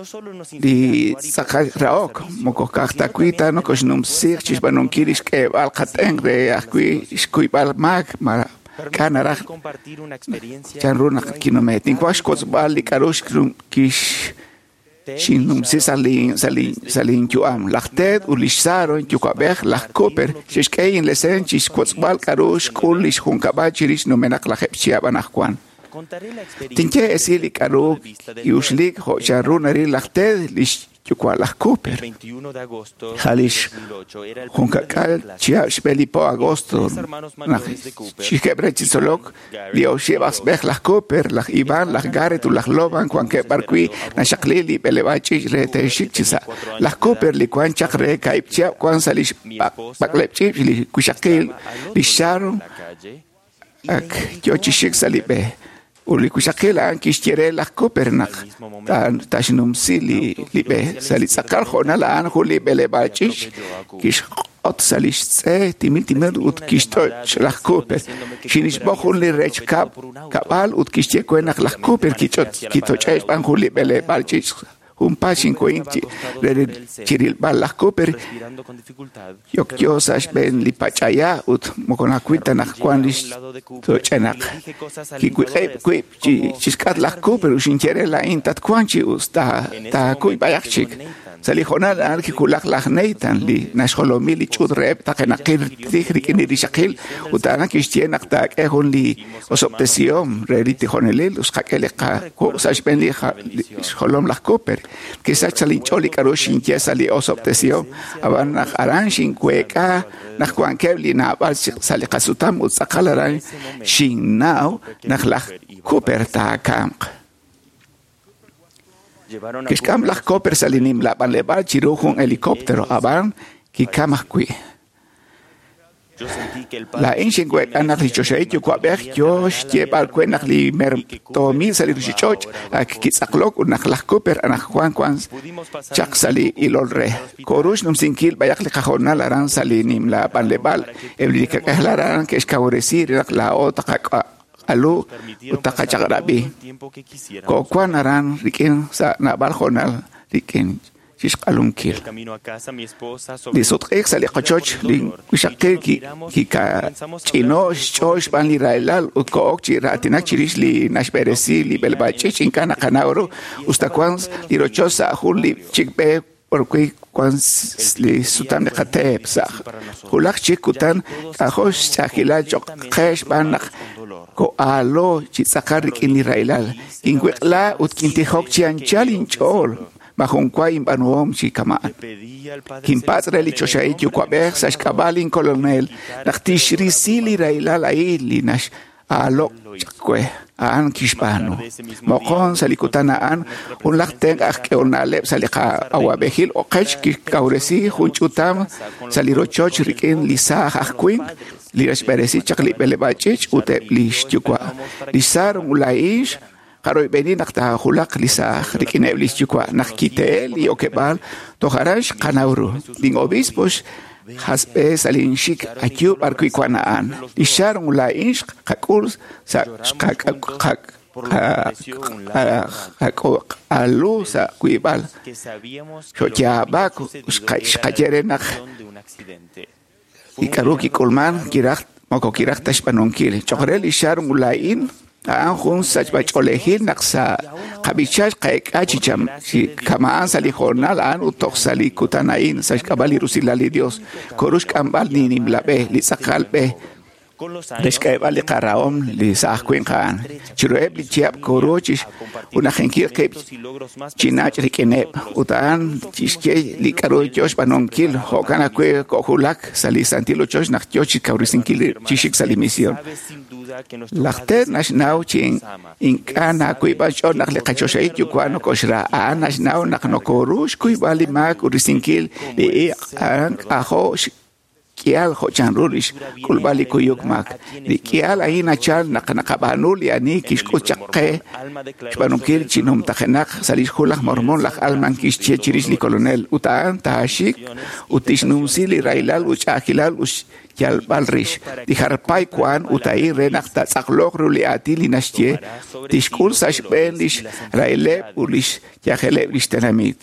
li sakaj raok moko kakta kuita no kosnum sir chis banom kirish ke al khateng re kui bal mak mara kanara chanrunak kinometin kwash kozbal li karosh kish Shinum si salin juam lachted ulisharo in jukabech lach koper shishkein lesen chish kotzbal karush kulish hunkabachirish numenak lachepchiaba nachkwan. Tinke esili karuk yushlik hocharunari lachted lish jukwa lach koper. Halish hunkakal chia shbelipo agosto nach shikebrechizolok lioshibas bech lach koper lach iban lach garet lach loban kwanke barkwi na shaklili belebachi rete shikchisa lach koper li kwan chakre kaipchia kwan salish baklepchi li kushakil li sharo ak yochishik salibe Uli kushakela kishtiere la kopernak tashnum sili libe salit sakar khona la an khuli bele bachish kish ot salish tse timil ut kishto la koper shinish bokhun li rech kabal ut kishtie koenak la koper kito chais ban khuli bele bachish un pashin koinchi re chiril bal la koper yo sash ben li pachaya ut mokona kuita nak kwanish to chenak ki chiskat la koper ushin chere la intat kwanchi usta ta kuy bayachik Salijonal arkikulak lahneitan li nasholomi li chudrep takenakir tihrik ni rishakil utana kishtienak tak ehun li osoptesiom reriti honelil uskakeleka ko sashben li sholom la cooper que sachalin choli karoshin kiesa li osoptesiom aban nak aranshin kueka nak kwankebli na bal salikasutam utsakalaran shin now nak la cooper ta kamp Kishkam las copper salinim la ban levar chirujo un helicóptero aban kikamakui. La inchingwe anak li choshait yu kwaber josh tiebal kwenak li mer tomi sali rushichoch kitsaklok unak las copper anak kwan chak sali ilolre. Korush num sinkil bayak li kajonal aran salinim la ban lebal ebli kakalaran kishkaworesir la otaka alu utakacharabi ko kwanaran rikin sa nabal jonal rikin shishqalunkil li sotrex ali qachoch li kushaqil ki ka chino chosh ban li railal ko okchi ratina chirish li nashberesi li belbachi chinkana kanawro ustakwans li rochosa hul li chikbe porque cuando le sutan de kateb sa hulak chikutan ahosh chakila chok khesh banak ko alo chitsakar in Israelal ingwekla utkinti hok chianchalin chol mahon kwa imbanuom chikamaan kimpatre li choshai chukwaber sash kabalin colonel naktishri sili Israelal aili nash alo chakwe aan kishpano mokon salikutanaan un lakten ke onale salika awabehil o kech kauresi hunchutam salirochoch rikin lisa hakwin liras beresi chakli belebachich ute lish chukwa lisar mulaish karoy beni nakta hulak lisa rikin eblis chukwa nakite li okebal toharash kanauru ling obispos hasbe salin shik akyu barku ikwanaan ishar mulaish kakul sa alu sa kuibal shochabaku shkajerenak ikaruki kulman kirak moko kirak tashpanonkil chokrel ishar mulain Anjun sachbach olehil naksa kabichach kaekachicham si kamaan sali jornal an utok sali kutanain sach kabali rusilali Dios korush kambal ninim labe li sakalbe Deshkaibali karaom li sahkwen kan chiroeb li chiap korochish una genkir ke chinach rikenep utan chishke li karochosh banonkil hokana kwe kohulak sali santilo chosh nach chochi kaurisinkil chishik sali misión Lachte nashnau chin inkana kuibachon nach lekachosheit yukwano koshra nashnau nach nokorush kuibali mak urisinkil li aho kial hochan rulish kulbali kuyuk mak li kial aina chal nakanabanul yani kishko chakke shbanunkil chinum tajenak salish hulak mormon lak alman kishche chirish li colonel utaan tashik utishnum sili railal uchakilal ush yal balrish diharpai kwan utai renak ta tsaklok ruli atili nashtie tishkul sash benlish raile ulish yahele lishtenamit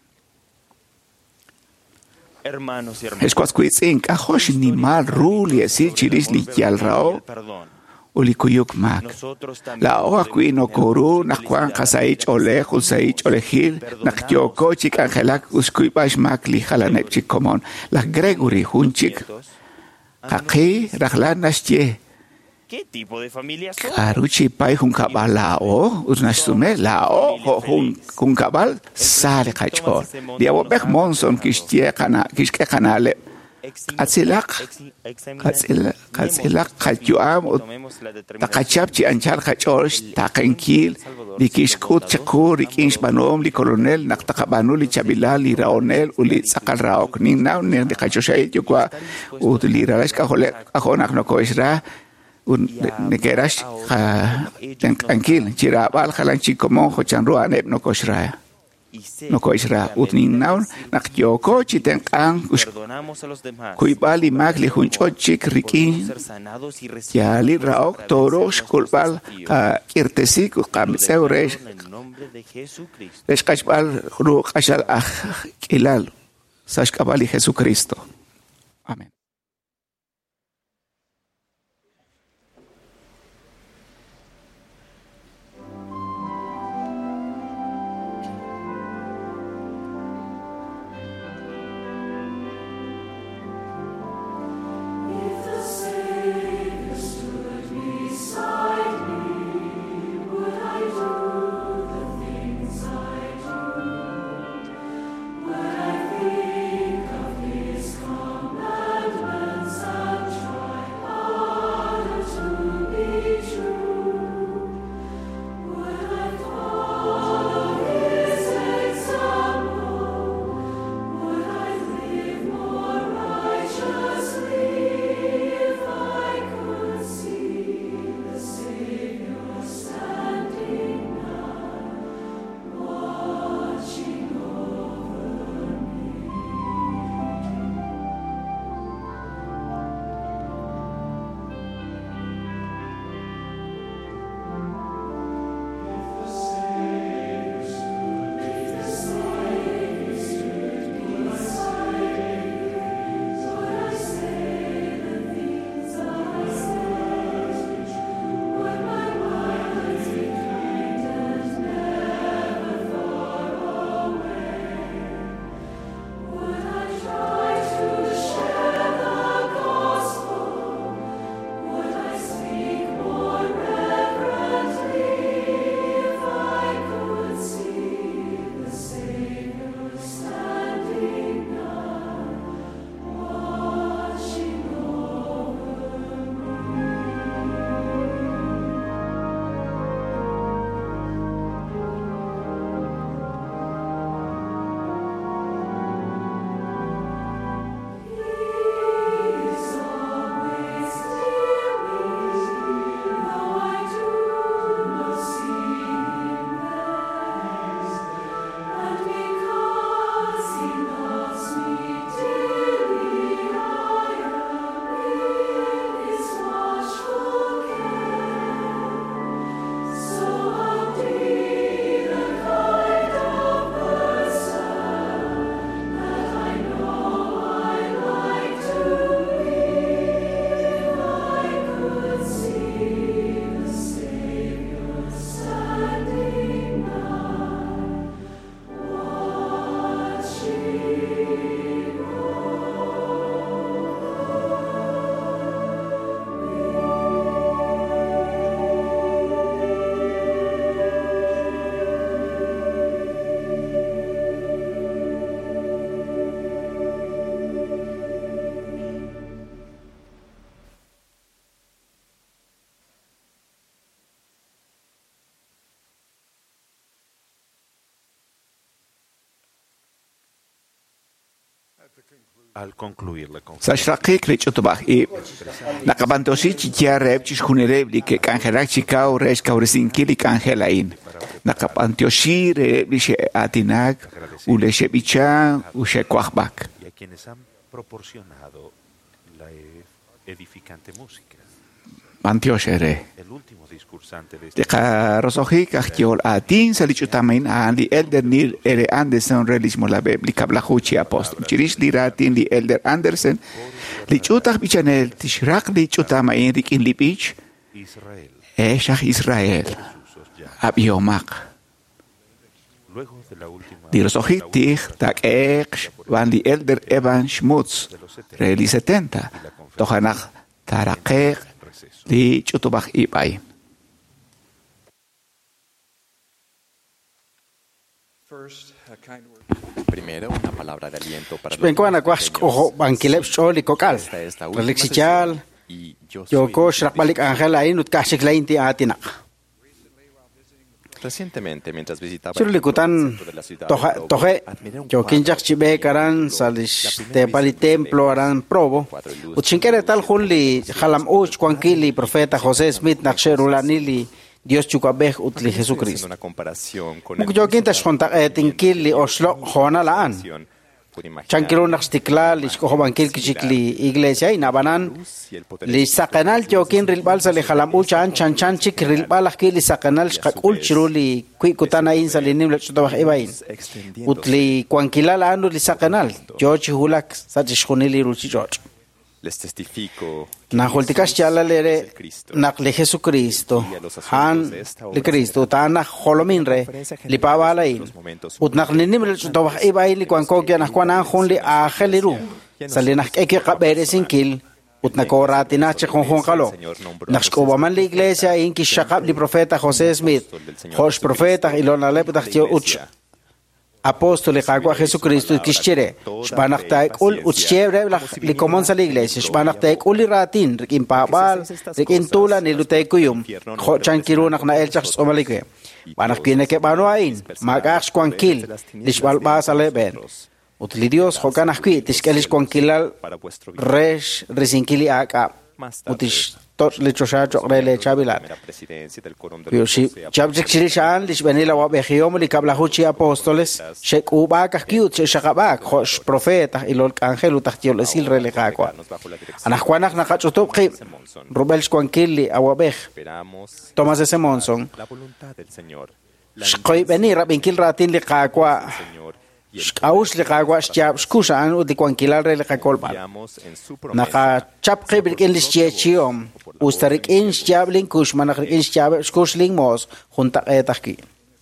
Hermanos y hermanas. Esquasquitsin kahosh ni mal ruli esi chiris li yalrao ulikuyuk mak la oa kuino koru nakwan kasaich ole husaich olehil nakyoko chik angelak uskuibash mak li halanep chik komon la Gregory hunchik Kaki rahlan nashtie ¿Qué tipo de familia son? Karuchi pai hunkabal lao usnashtume lao hunkabal sale kachor diabo bek monson kishtie kana kishke kanale Katsilak kachuam takachapchi anchar kachorsh takenkil likishkut chakur ikinsh banom li colonel naktakabanu li chabila li raonel uli sakal raok ninnaw nin de kachoshay yukwa utilirash kahole ahonak no koishra un nekerash tankil chirabal khalan chikomon khochanru aneb no koshra no koishra utninnaw nakyoko chitenkan kuibali magli hunchochik rikin yali raok torosh kulbal kirtesik qamtseuresh eskashbal ru qashal ilal sashkabali Jesucristo. Amén. Al concluir la Sashraqik Richotobach y Nakabantoshi Chiareb Chishkunereb, que Kangerak Chikao, Resh Kauresinkili Kangelain. Nakapantoshi Rebishe Atinag, Uleshe Bicha, Ushe Kwachbak. Y a quienes han proporcionado la edificante música. Mantioshere. El último discursante de Tika Rosohik Achiol Atin Salichutamain Andi Elder Nil Ere Anderson Relismo la Biblia Blahuchi Apostle. Chirish Liratin di Elder Anderson. Lichutach Bichanel Tishrak Lichutamain Rikin Lipich. Israel. Eshach Israel. Abiomak. Luego de la última Di Rosohik Tich Tak Eksh Van di Elder Evan Schmutz Reli 70. Tohanach Tarakek Di Chutubach Ibay. Primero, una palabra de aliento para Benkuana Kwashko Bankilep Choli Kokal. Relixichal. Yoko Shrakbalik Angel Ainut Kashik Lainti Atina. Recientemente, mientras visitaba Churlikutan Toje, Jokinjak Chibe Karan, Salish Tepali Templo Aran Probo, Uchinkere Tal Hulli, Halam Uch, Kwankili, Profeta José Smith, Naksherulanili, Dios Chukabej, Utli Jesucristo. Jokintas Honta Etinkili, Oslo, Hona Laan. Chankiro Naxtiklal, Iskobankil Kichikli, Iglesia, y Nabanan, Li Sakanal, Jokin Rilbalsa, Li Halamuchan, Chanchanchik, Rilbalaki, Li Sakanal, Skakul, Chiruli, Quicutana Insa, Li Nimla Chutabach Ebain, Utli Quankilal, Anu, Li Sakanal, George Hulak, Satishunili Ruchi George. Les testifico Najultikas Chala Lere, Nakle Jesucristo, Han, Li Cristo, Tana, Holominre, Li Pavalain, Utnaklinim, Chutabach Ebain, Li Quancokia, Nakwana, Hunli, Angeliru, Salinak Eke Kaberesinkil, Utnakoratinach con Juncalo. Naxcobaman la iglesia, Inki Shakab, Li Profeta José Smith, Josh Profeta, Ilona Leptachio Uch. Apóstol Kagua Jesucristo Kishire, Spanaktaik ul Uchiebre, li comonza la iglesia, Spanaktaik uli ratin, Rikin Pabal, Rikin Tula, Nilutekuyum, Hochankirunak na Elchak Somalike, Banakine ke Banuain, Magax Quankil, Lishbalbas Aleben, Utli Dios, Hokanaki, Tiskelish Quankilal, Resh, Resinkili Aka, Utish. Lichoshacho Rele Chabilat. Chabjik Chirishan, Lishbenila Wabehiom, Likablahuchi Apóstoles, Shek Ubaka Cute, Shakabak, Hosh Profeta, Ilol Angelo Tachtiol Esil Relecaqua. Anajuanak Nakachotopki, Rubel Squankili, Awabej, Thomas de Semonson, Shkoi Beni, Rabinkil Ratin Likaqua. Aus li kagwa chap skusa an u di kwankilal re li kakolba naka chap qibrik in lichiom ustarik in chabling kush manakrik in chab skusling mos junta etaki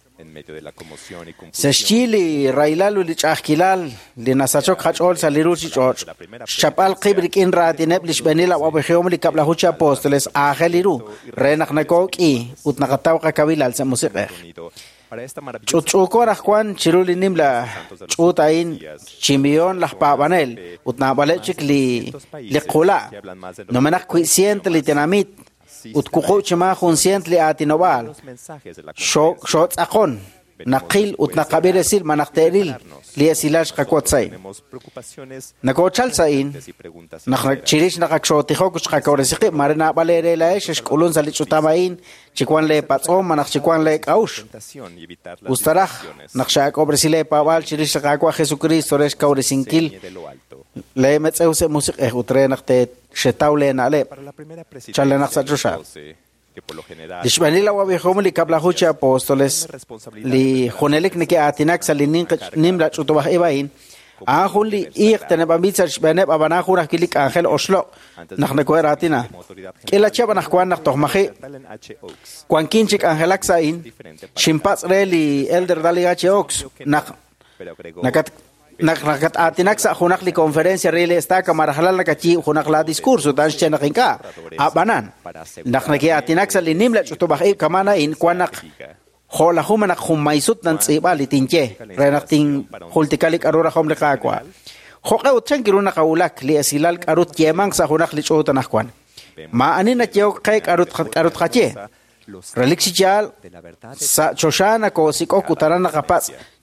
seshili railalu li chakilal li nasacho khachol saliruchi choch chapal qibrik in ratineb lish benila wa bkhom li kabla hucha apóstoles ageliru re naknakoki utnakataw kabilal sa musiqe Chuchukorah Juan Chiruli Nimla Chutain Chimion Las Pabanel Utnabalechik li Kula Nomenak Quisient li Tenamit Utkuchima Hunsient li Atinoval Shot Akon Nakil Utnakabiresil Manakteril Liesilash Kakotsai Nakochal Sain Nak Chirish Nakakshotihok Kakoresiki Marina Balere Laesh Kulun Salichutamain Chikwan le Patson Manak Chikwan le Kaush Ustarach Nakshak Obresile Paval Chirish Kakwa Jesucristo Resh Kauresinkil Le Metzeuse Musik Utrenakte Shetaule Nale Chalenak Sajusha Lishbanila Wabihom li Kablahuchi Apóstoles li Jonelik Niki Atinak Salinin Nimla Chutubah Ebain Ahun li Ik Tenebambitsa Shbaneb Abanahura Kilik Angel Oslo Naknekueratina Kila Chabanakwan Naktohmahi Kwankinchik Angelak Sain Shimpats Reli Elder Daligachi Ox Nakat Nakat Atinak sa Hunak li konferensya Reli Esta Kamarahalal Nakachi Hunak la diskurso Tan Shenakinka Abanan Naknaki Atinak sa Linimla Chutubah Kamana in Kwanak Hola humanak humaisut nan tsibali tinche renak ting hultikalik arura hom lekakwa hoka utchan kiruna kaulak li asilal karut yemang sa hunak li chuta nakwan ma anina cheo kai karut khache relixi chal sa choshana ko siko kutarana kapas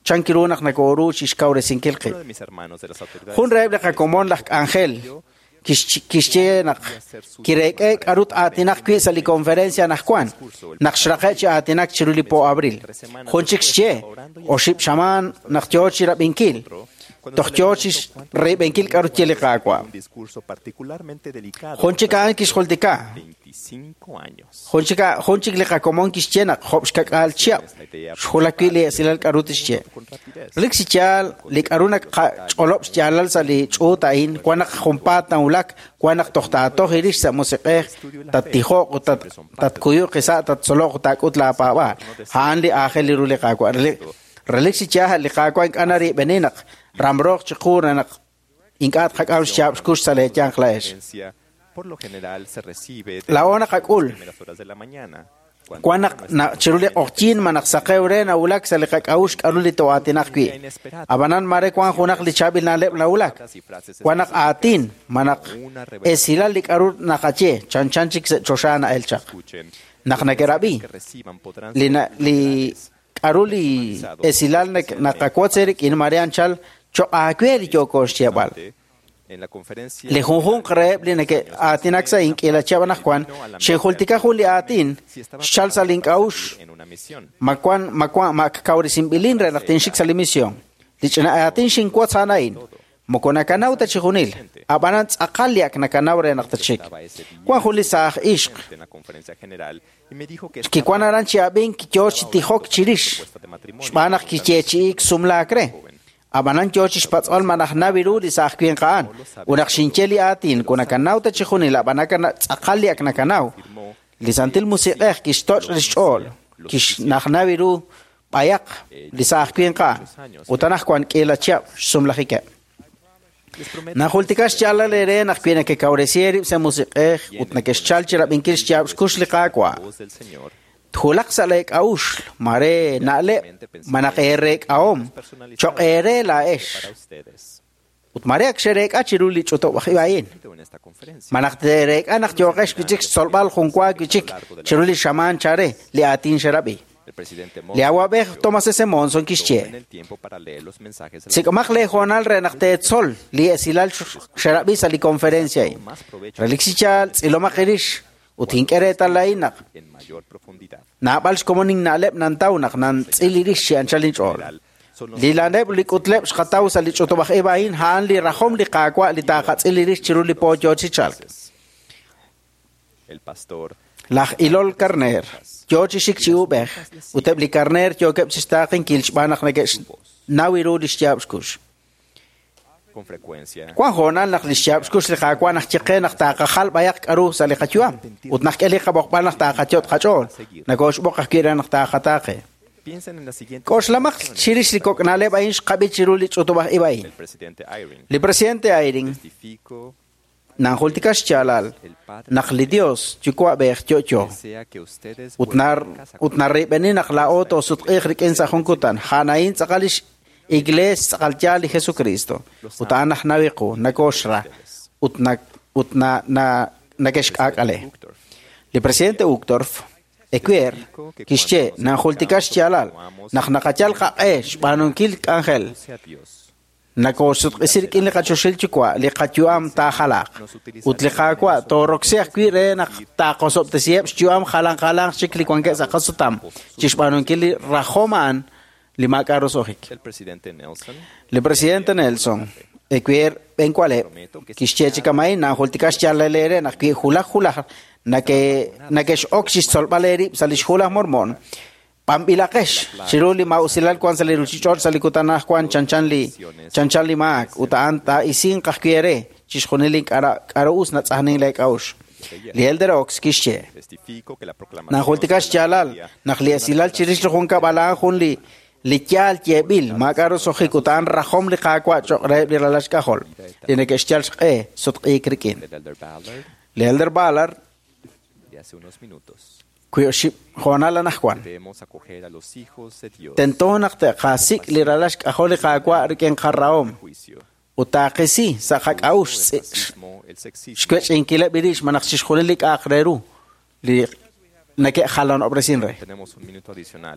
chankirunak nakoru chishkaure sinkilqi Uno de mis hermanos de las autoridades Jun reble qakomon lak Ángel kishche nak kirek arut atinak kwi sali konferencia nakwan nakshraqa cha atinak chiruli po abril Junchikche oship shaman naktiochi rabinkil tochtiochis rebenkil karut cheliqaqwa un discurso particularmente delicado. Junchikan kishholtika 25 años. Junchik liqakomon kishchenak hopshkak alchia shulakili silal karutishche Lixichal likarunak cholops chalal sali chutain kwanak humpatan ulak kwanak tohtato hirish sa musiqeh tattiho tatkuyo qisa tatsolo takut la pawa hanli akheli ruliqaqwa relixichah liqaqwa kanari beninak ramroq chiquranak inkat qaqal shab kush sale chanqlaesh Por lo general se recibe la ona qaqul primeras horas de la mañana. Kwanak na chiruli ochin manak saqeure na ulak saliqak aush aruli to atinak kwi abanan mare kwan khunak li chabil na leb la ulak kwanak atin manak esila lik arur naqache chanchanchik choshana elcha naqnakerabi li aruli esilal naqakwatserik in marianchal cho akweri chokosh chebal En la conferencia le junjun qreb le ke atinak sa ink ela chabanah kwan shehultika huli atin shal salink aush en una misión. makwan makkauri simbilin re laqtin shik salimisión lichna atin shin kwat sanain mokona kanau ta chihunil abanan aqaliak na kanau re naqtachik kwan huli sa ishq En la conferencia general y me dijo que ki kwan aran chi abin ki choch ti hok chirish shbanaq ki chechi sumla kre abanan chochish patsol manah nabiru li saqquin qaan unak shincheli atin kuna kanau ta chihunil abanaka aqaliak na kanau lisantil musiqeh kistoch rishol kish nakhnabiru payak lisaqquin qaan utanah kwan kela chap sumlahika Nahultikas chala lere nakpina ke kauresieri se musiqeh utnakesh chalchira binkish chap kushliqaqwa Thulak salek aush mare nale manaqerek aom choqere la esh utmare aksherek achiruli choto wahibain manaqterek anak joqesh kichik solbal khunqwa kichik chiruli shaman chare li atin sharabi li awabe tomas ese monson kishche Sikmak le jonal renaqte sol li esilal sharabi sali conferencia relixichal iloma qirish utinkere talainak Nabals komoning nalep nantaunak nan tsiliris an challenge all Lilaneb likutlep shkataw sa lichotobak ibahin haan li rahom li qaqwa li taqat tsiliris chiruli po jochichal el pastor Lach ilol karner jochi shikchiubeh uteb li karner jokep sistaqin kilshbanak negesh nawiru lishjabskush con frecuencia. Kwan honal nak lishab skush li qaqwa nak chiqe nak taqal bayak aru sali qachuam ut nak eli qabaq ba nak taqachot qachol nagosh boq kira nak taqataqe Piensen en la siguiente. Kosh lamak chirish li koknale bayin qabi chiruli chutubah ibayin El presidente Eyring li presidente Eyring testifico nan hultikas chalal nak li Dios chukwa beh chocho desea que ustedes utnar benin nak la oto sutqih rikensa hunkutan hanain tsaqalish Igles qalchali Jesucristo utanah nawiqu nakoshra utna nakesh akale li presidente Uchtdorf equier kishche na hultikash chalal naknaqachal qaesh banunkil Ángel nakosut isir kin li qachoshil chikwa li qachuam ta khalaq utliqaqwa toroxeq quire nak ta qosop tesiep chuam khalang chikli kwanke sa qasutam chishbanunkil rahoman Lima Carlos Ojik. el presidente Nelson Le presidente Nelson, equier en cuale, kishchechi kamay na hultikash chalalere na ki hula na que oxis solbaleri salish hula mormon. Pambilakesh, chiruli mausilal kwan saliru chichor salikutana kwan chanchanli maak utaanta isin kahkiere chishkunilik araus na tsahning like aush. Lielder ox kishche. testifico que la proclamación Na hultikash chalal, na kliasilal chirish hunka balan hunli. Lichal jebil makaro sohikutan rahom li qaqwa choqre li ralash kahol tiene que echar sutqi krikin Le Elder Ballard de hace unos minutos kuyo ship honala nahwan debemos acoger a los hijos de Dios tentonak te qasik li ralash kahol li qaqwa riken qarraom juicio utaqisi sa qaqaush el sexismo shkwech inkila birish manaqchish khulilik aqreru li nake khalan obresin re tenemos un minuto adicional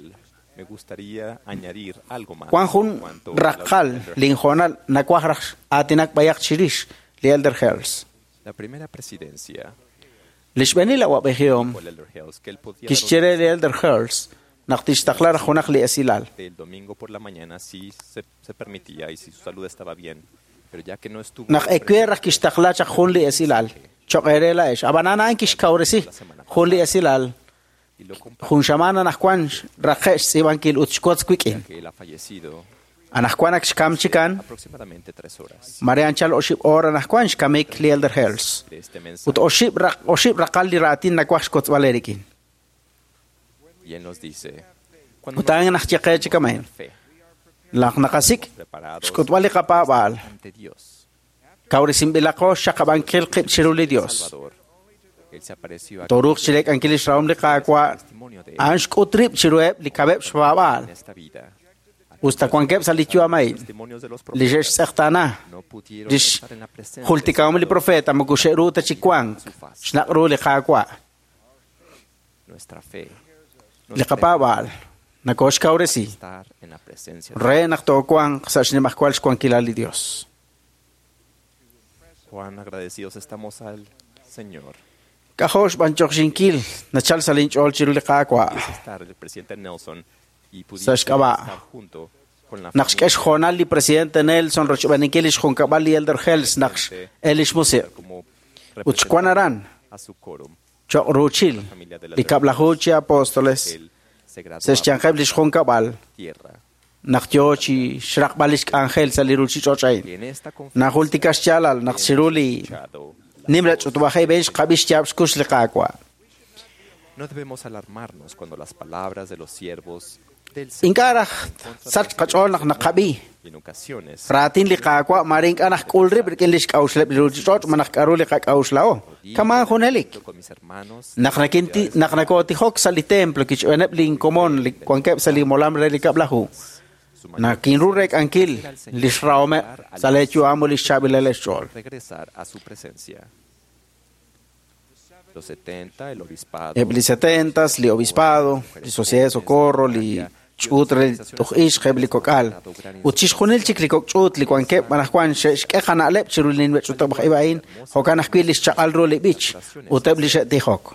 Me gustaría añadir algo más. Juanjun Rakal, Linjonal, Nakwahrash, Atinak Bayak Chirish, the Elder Hells. La primera presidencia Lishbenila Wabehiom, Kishchere the Elder Hells, Nachtistaklar Jonakli Esilal. El domingo por la mañana sí se permitía y si su salud estaba bien, pero ya que no estuvo. Nach Equerach Kistaklar Junli Esilal, Chokerela Esh, Abanana Ankish Kauresi, Junli Esilal. Junshamana Nakwanj, Rakesh Sibankil Utskots Quikin. Que él ha fallecido Anakwanak Shkamchikan, aproximadamente 3 horas. Marianchal Oship Ora Nakwanj Kamik li Elder Hells. Ut Oship Rakal li Ratin Nakwashkots Valerikin. Y él nos dice, Utang Nachchakechikamen. Lak Nakasik, Skotwali Kapabal. ante Dios, Kaurisim Bilako Shakabankil Kip Chiruli Dios. él se apareció aquí Toruk Chilek Ankilish Raum li Kakwa. Anshkotrip Chirueb li Kabeb Shwabal. en esta vida. Ustakwankeb Salichu Amay. Testimonios de los Lijesh Sechtana. no pudieron Dish estar en la presencia Hultikawam li Profeta Magusheru Tachikwang. Shnakru li Kakwa. nuestra fe. Li Kapabal. Nakosh Kauresi. Estar en la presencia Re Naktokwang Sashnimakwal Shkwankilali Dios. Cuán agradecidos estamos al Señor. Kahosh Banchokshinkil. Nachal Salinch Ol Chiruli Kakwa. Es estar el presidente Nelson y pudimos Sashkaba. estar junto con la Nakshkesh Honali Presidente Nelson Rochbanikilish Honkabali Elder Hells Naksh Elish Muse. como Uchkwanaran. a su quórum. Chok Ruchil. Likablahuchi Apóstoles. Él se graduó Seshchankeblish Honkabal. a tierra. Nakyochi Shrakbalish Angel Saliruchi Y Chochain. en esta conferencia Nahultikash Chalal Nakshiruli. Nimrach Utubahai Besh Kabish Chabskush Likakwa. no debemos alarmarnos cuando las palabras de los siervos del Inkarach Sach Kachol Nakabi. y en ocasiones Ratin Likakwa Marink Anak Kulrib Rikinlish Kauslep Liruchi Choch Manakkaruli Kakauslao. Kaman Hunelik. con mis hermanos Naknakoti Hok Sali Templo Kich Enepling Komon Likwankep Sali Molam Relikablahu. Nakinrurek Ankil Lishraume Salechu Amulish Chabileleshol. regresar a su presencia. Los 70, el obispado, Ebli 70, li obispado, li sociedad de socorro, li chutre, tujish, hebli kokal. Uchish hunil chik li kokchut, li kwanke, manakwan, shkekhan alep, chirulin wet chutak bakaibain, hokan akwilis chakal ro li bich, utebli shet dihok.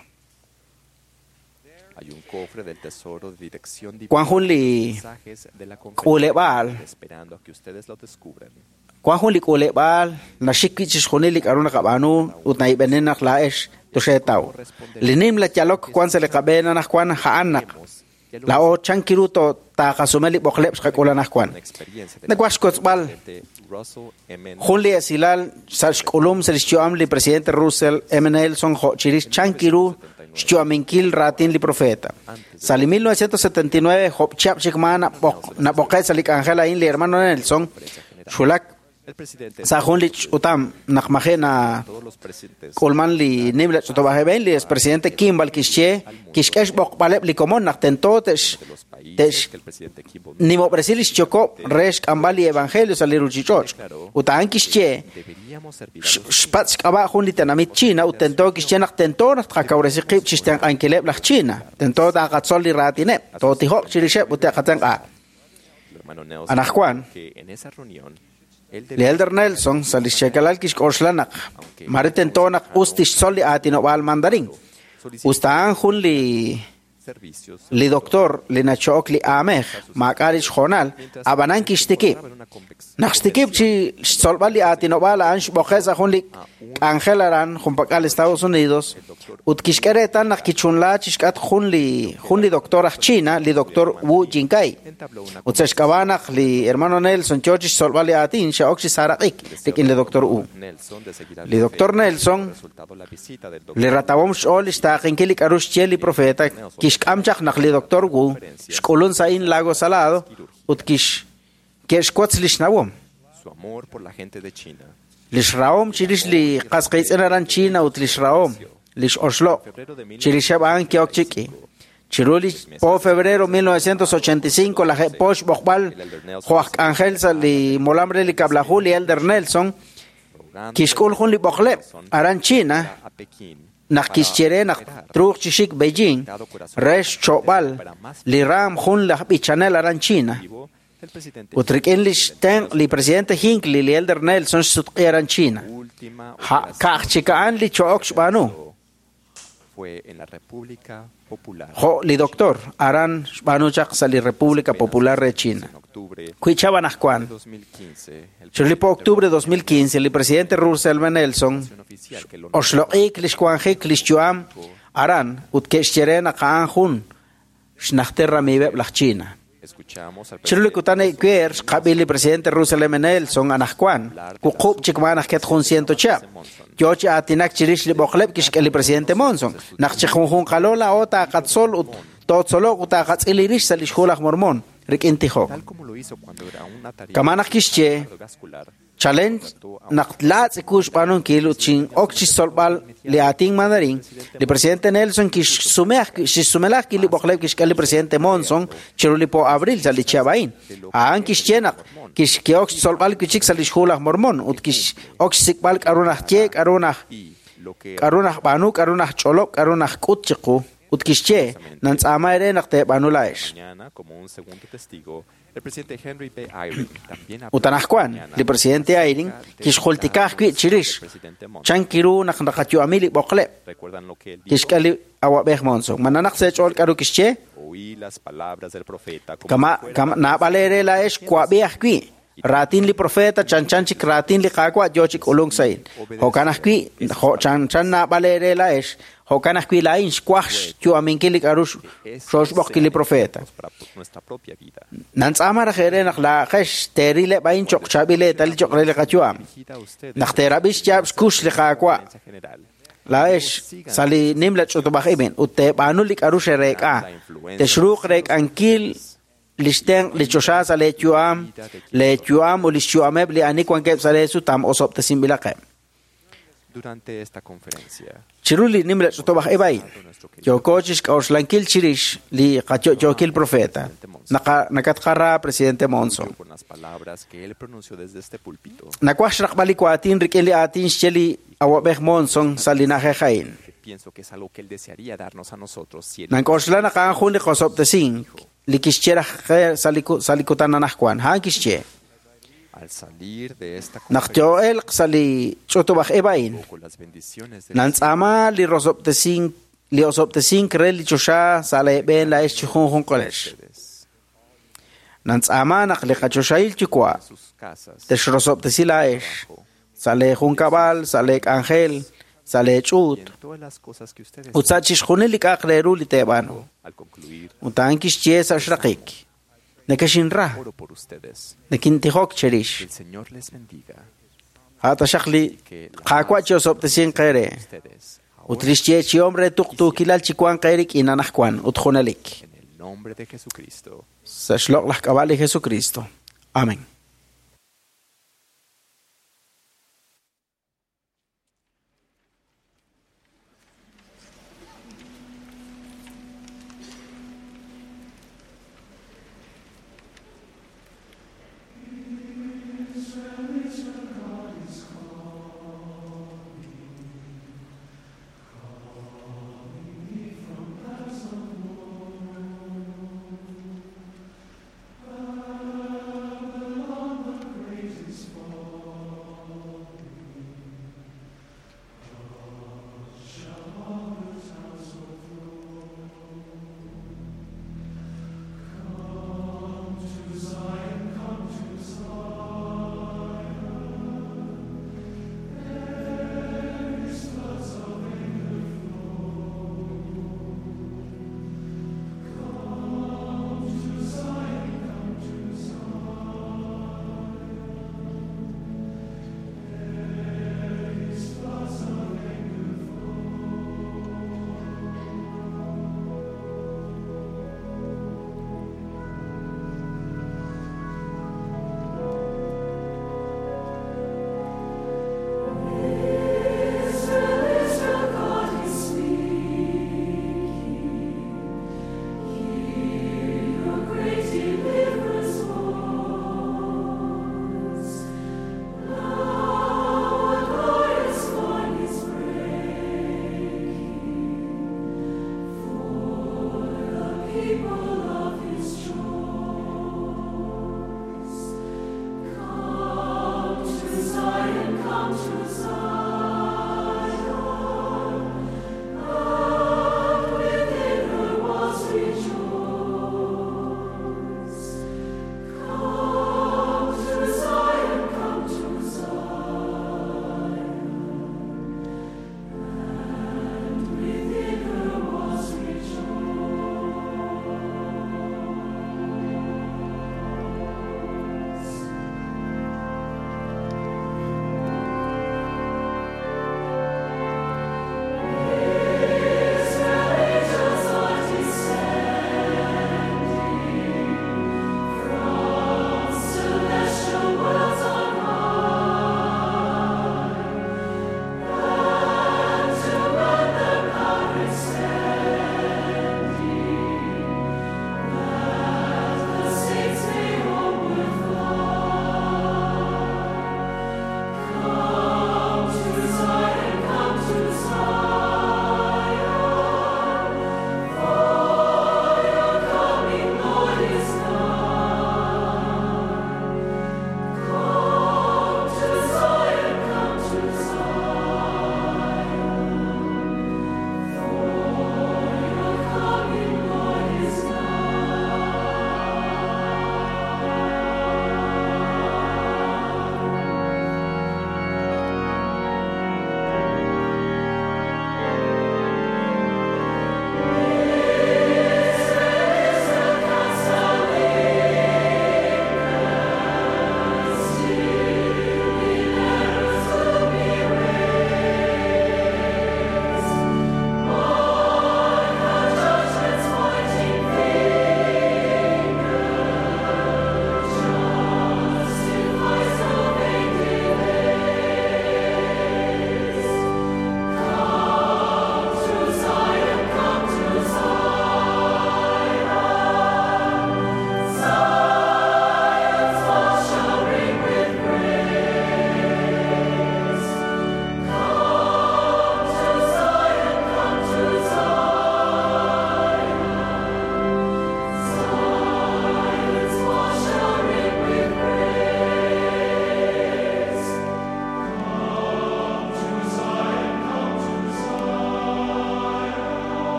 hay un cofre del tesoro de dirección divina, Kwanjun li mensajes de la kulebal, conferencia, esperando a que ustedes lo descubran. kwanjun li kulebal, na shikwichish hunil li karuna kabanu, utnai benenak laesh, tushetaw. Linim la chalok kwan se le kabena nakwan haanak. La o chankiruto ta kasumeli boklep skakula nakwan. Nakwash kotsbal. Russell M. Junli Esilal Sashkulum Selishioam li Presidente Russell M. Nelson Chiris Chankiru Shioaminkil Ratin li Profeta. Sali 1979 Hop Chap Chikman na Bokai Salik Angela In li hermano Nelson Shulak el presidente Sahunlich Utam Nakmajena todos los presidentes Kulman li Nibla Chutobaheben li es Presidente Kimbal Kishche Kishkesh Bokbalep li Komon Naktentotesh Tesh que el presidente Kimball Nimo Brasilis Choko Resh Kambali Evangelio Saliruchichoch Utan Kishche deberíamos servir Spatsk Aba Hunli Tenamit China Utento Kishche Naktentor Takauresi Kip Chisten Ankelep Lach China Tento Takatsoli Ratine Totihok Chirishep Utakatan A hermano Nelson Anakwan que en esa reunión él Li Elder Nelson Salishekalal Kish Orslanak Maritentonak Ustish Soli Atinobal Mandarin Ustaan Hunli servicios li doctor li nachok li ameh makarish honal abanan kishtiki naxtikib chi solba li atinobal ansh bokhesa hun li angelaran jumpakal Estados Unidos utkishkeretan nakichunla chishkat hun li doctor China li doctor Wu Jinkai utseshkabana li hermano Nelson chochish solba li atin shaokshi sarakik likin li doctor Wu li doctor Nelson li ratabom shol istaqinkilik arush cheli profeta Amchak nakli doctor Wu, shkulun sa in lago salado, utkish keshkwats lishnawom. su amor por la gente de China. Lishraom chirish li qaskais enaran China ut lishraom, lish Oslo, chirishaban kiokchiki. Chiruli po febrero 1985 la posh bokbal Joak Ángel li molambre li kablahuli Elder Nelson, kishkul hun li bokle aran China, nakishchere nak truch chishik Beijing resh chobal li ram hun la bichanel aran China utrikin li ten li presidente Hinckley li elder Nelson sutqiran China ha kachchikaan li chook banu fue en la República Popular. Li doctor aran banu chak sali República Popular de China. Cuichabanas cuan. Chilipo octubre 2015 el presidente Russell M. Nelson oslo iklish kuan hiklish chuam aran utkeshcheren aqan shnachterra mibe la China. Chiruli kutane kwer qabili presidente Russell M. Nelson anahkuan kuqub chikmanah ket khun 100 Yochi atinak chirish li boqleb kishkeli presidente Monson naqchi khun qalola ota qatsol totsolo uta qatsilish salish khulaq mormon rik intihok kamanak kishche challenge naqtlatz kush panon kilo chin okchi solbal li ating mandarin li presidente Nelson kish sumelak li boqleb kishkeli presidente Monson chiruli po abril salichabain an kishchenak kish keox solbal kichik salish khulaq mormon ut kish oxikbal karunah chek arunah banu karunah cholok karunah kutchiqu utkishche nantsama ere naqte banulaish el presidente Henry B. Eyring también utanahkuan el presidente Eyring kishkhultikaj ki chirish chankiru naqnaqachu amili boqle recuerdan lo que kishkali awabeh monso mananak se chol karu kishche oí las palabras del profeta kama na balere la es kwabiah ki ratin li profeta chanchanchik ratin li qaqwa jochik ulung sain hokanah ki ho chanchan na balere la es hokanah ki la inch kwash chu aminkili karush shosh bokili profeta nuestra propia vida nans amara khere nakla khash terile bain chok chabile tal chok rele qachuam naktera bis jabs kush li qaqwa la es sali nimla chotobakh iben utte banulik arush reka tashruq rek ankil listen lichosha sale chuam o lichuameb li anikwan keb sale su tam osop tasim bilaqe durante esta conferencia chiruli nimla chotobakh ibay yo coaches kauslankil chirish li qachokil profeta nakat qara presidente Monson con las palabras que él pronunció desde este púlpito nakwash raqbali kwatin rikeli atin cheli awabeh Monson salina khain pienso que es algo que él desearía darnos a nosotros si nakoslana kan khuli qosop tasin likishchera salikutan nahkwan han kishche al salir de esta nachtio el sali chotobakh ebain nantsama li rosoptesin li osoptesin kreli chosha sale ben la eschhun qolesh nantsama naqli qachoshail chikwa teshrosoptesila esh sale hun kabal sale angel sale chut utsachish khuneli qaqreru litebano utan kishche sashraqik nekashin ra nekintihok cherish el Señor les bendiga hata shaqli qaqwa chosoptesin qere utrishche chi hombre tuqtu kilal chikwan qerik inanahkwan utkhunalik en el nombre de Jesucristo sashlok las kabali Jesucristo amén.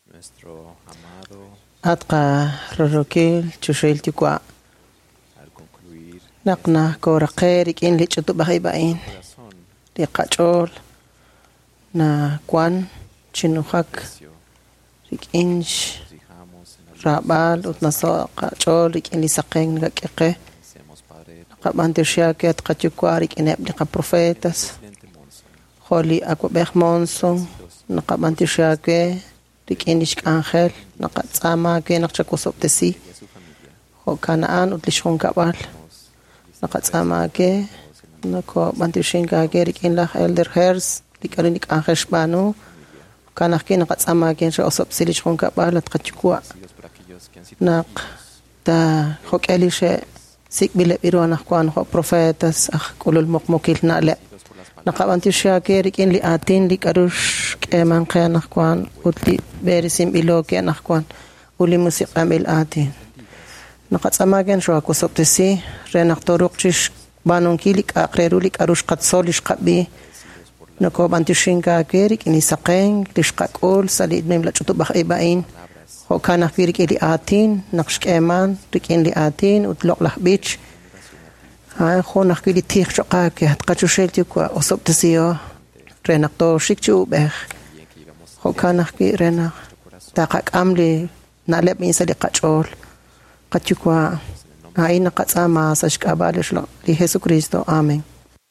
Nuestro amado, Atqa rorokil chushil tikwa. al concluir Naqna koraqer ikin lichutu bahibain. Di qachol na kwan chinuhak rikinch rabal utnaso qachol rikin lisaqeng ngakeke. Qabantirshia ket qachukwa rikin ebli qa profetas. Kholi akubekh monson naqabantirshia ke rikin ishk angel naqatsama ke naqchakusoptesi. Ho kanaan utlishon kabal naqatsama ke nako bantishinka ke rikin la elder hers rikarinik angel banu kanah ke naqatsama ke sha osopsilich khon kabal atqachukwa naq ta hokelishe sikbile irwana kwan ho profetas kulul mokmokil na le naqabantisha ke rikin li atin li karush keman qanah kwan utli berisim iloke nah kwan uli musik amil atin naqatsama ke sha kusoptesi renak toruqchish banon kilik aqrerulik arush qatsolish qabi nako bantishinka ke rikin isaqeng lishqakul salid mem la chutubakh ibain ho kana firik ili atin naqsh keman rikin li atin utlok lah beach ha khonaq kili tikh choqa ke hatqachushel tikwa osoptesio renak to shikchu beh ho kana ki renak taqak amli naleb min sali qachol qachukwa aina qatsama sashkabalish li Jesucristo amen.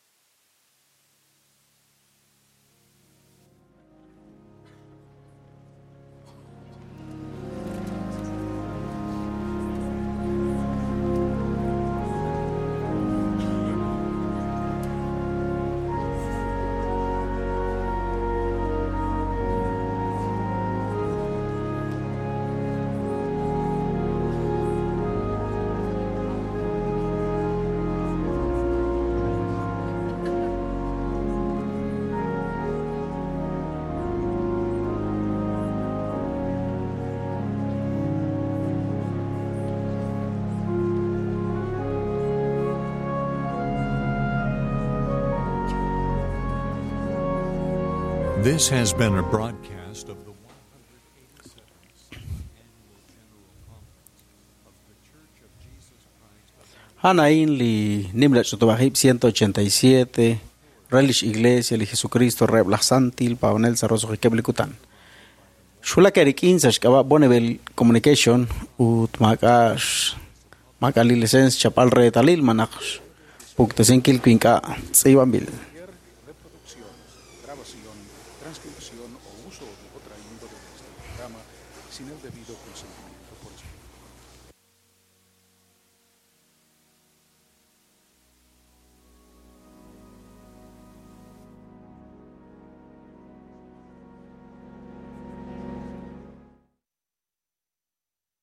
This has been a broadcast of the 187th Annual General Conference of the Church of Jesus Christ. Hanain li nimla chutubahib 187 Relish Iglesia li Jesucristo Rebla Santil Paonel Saroso Keblikutan. Shula Kerikin Sashkaba Bonneville Communication ut Makash Makali License Chapal Retalil Manash Puktesin Kilquinka Seibanbil. Transcripción o uso de otra índole de este programa sin el debido consentimiento por escrito.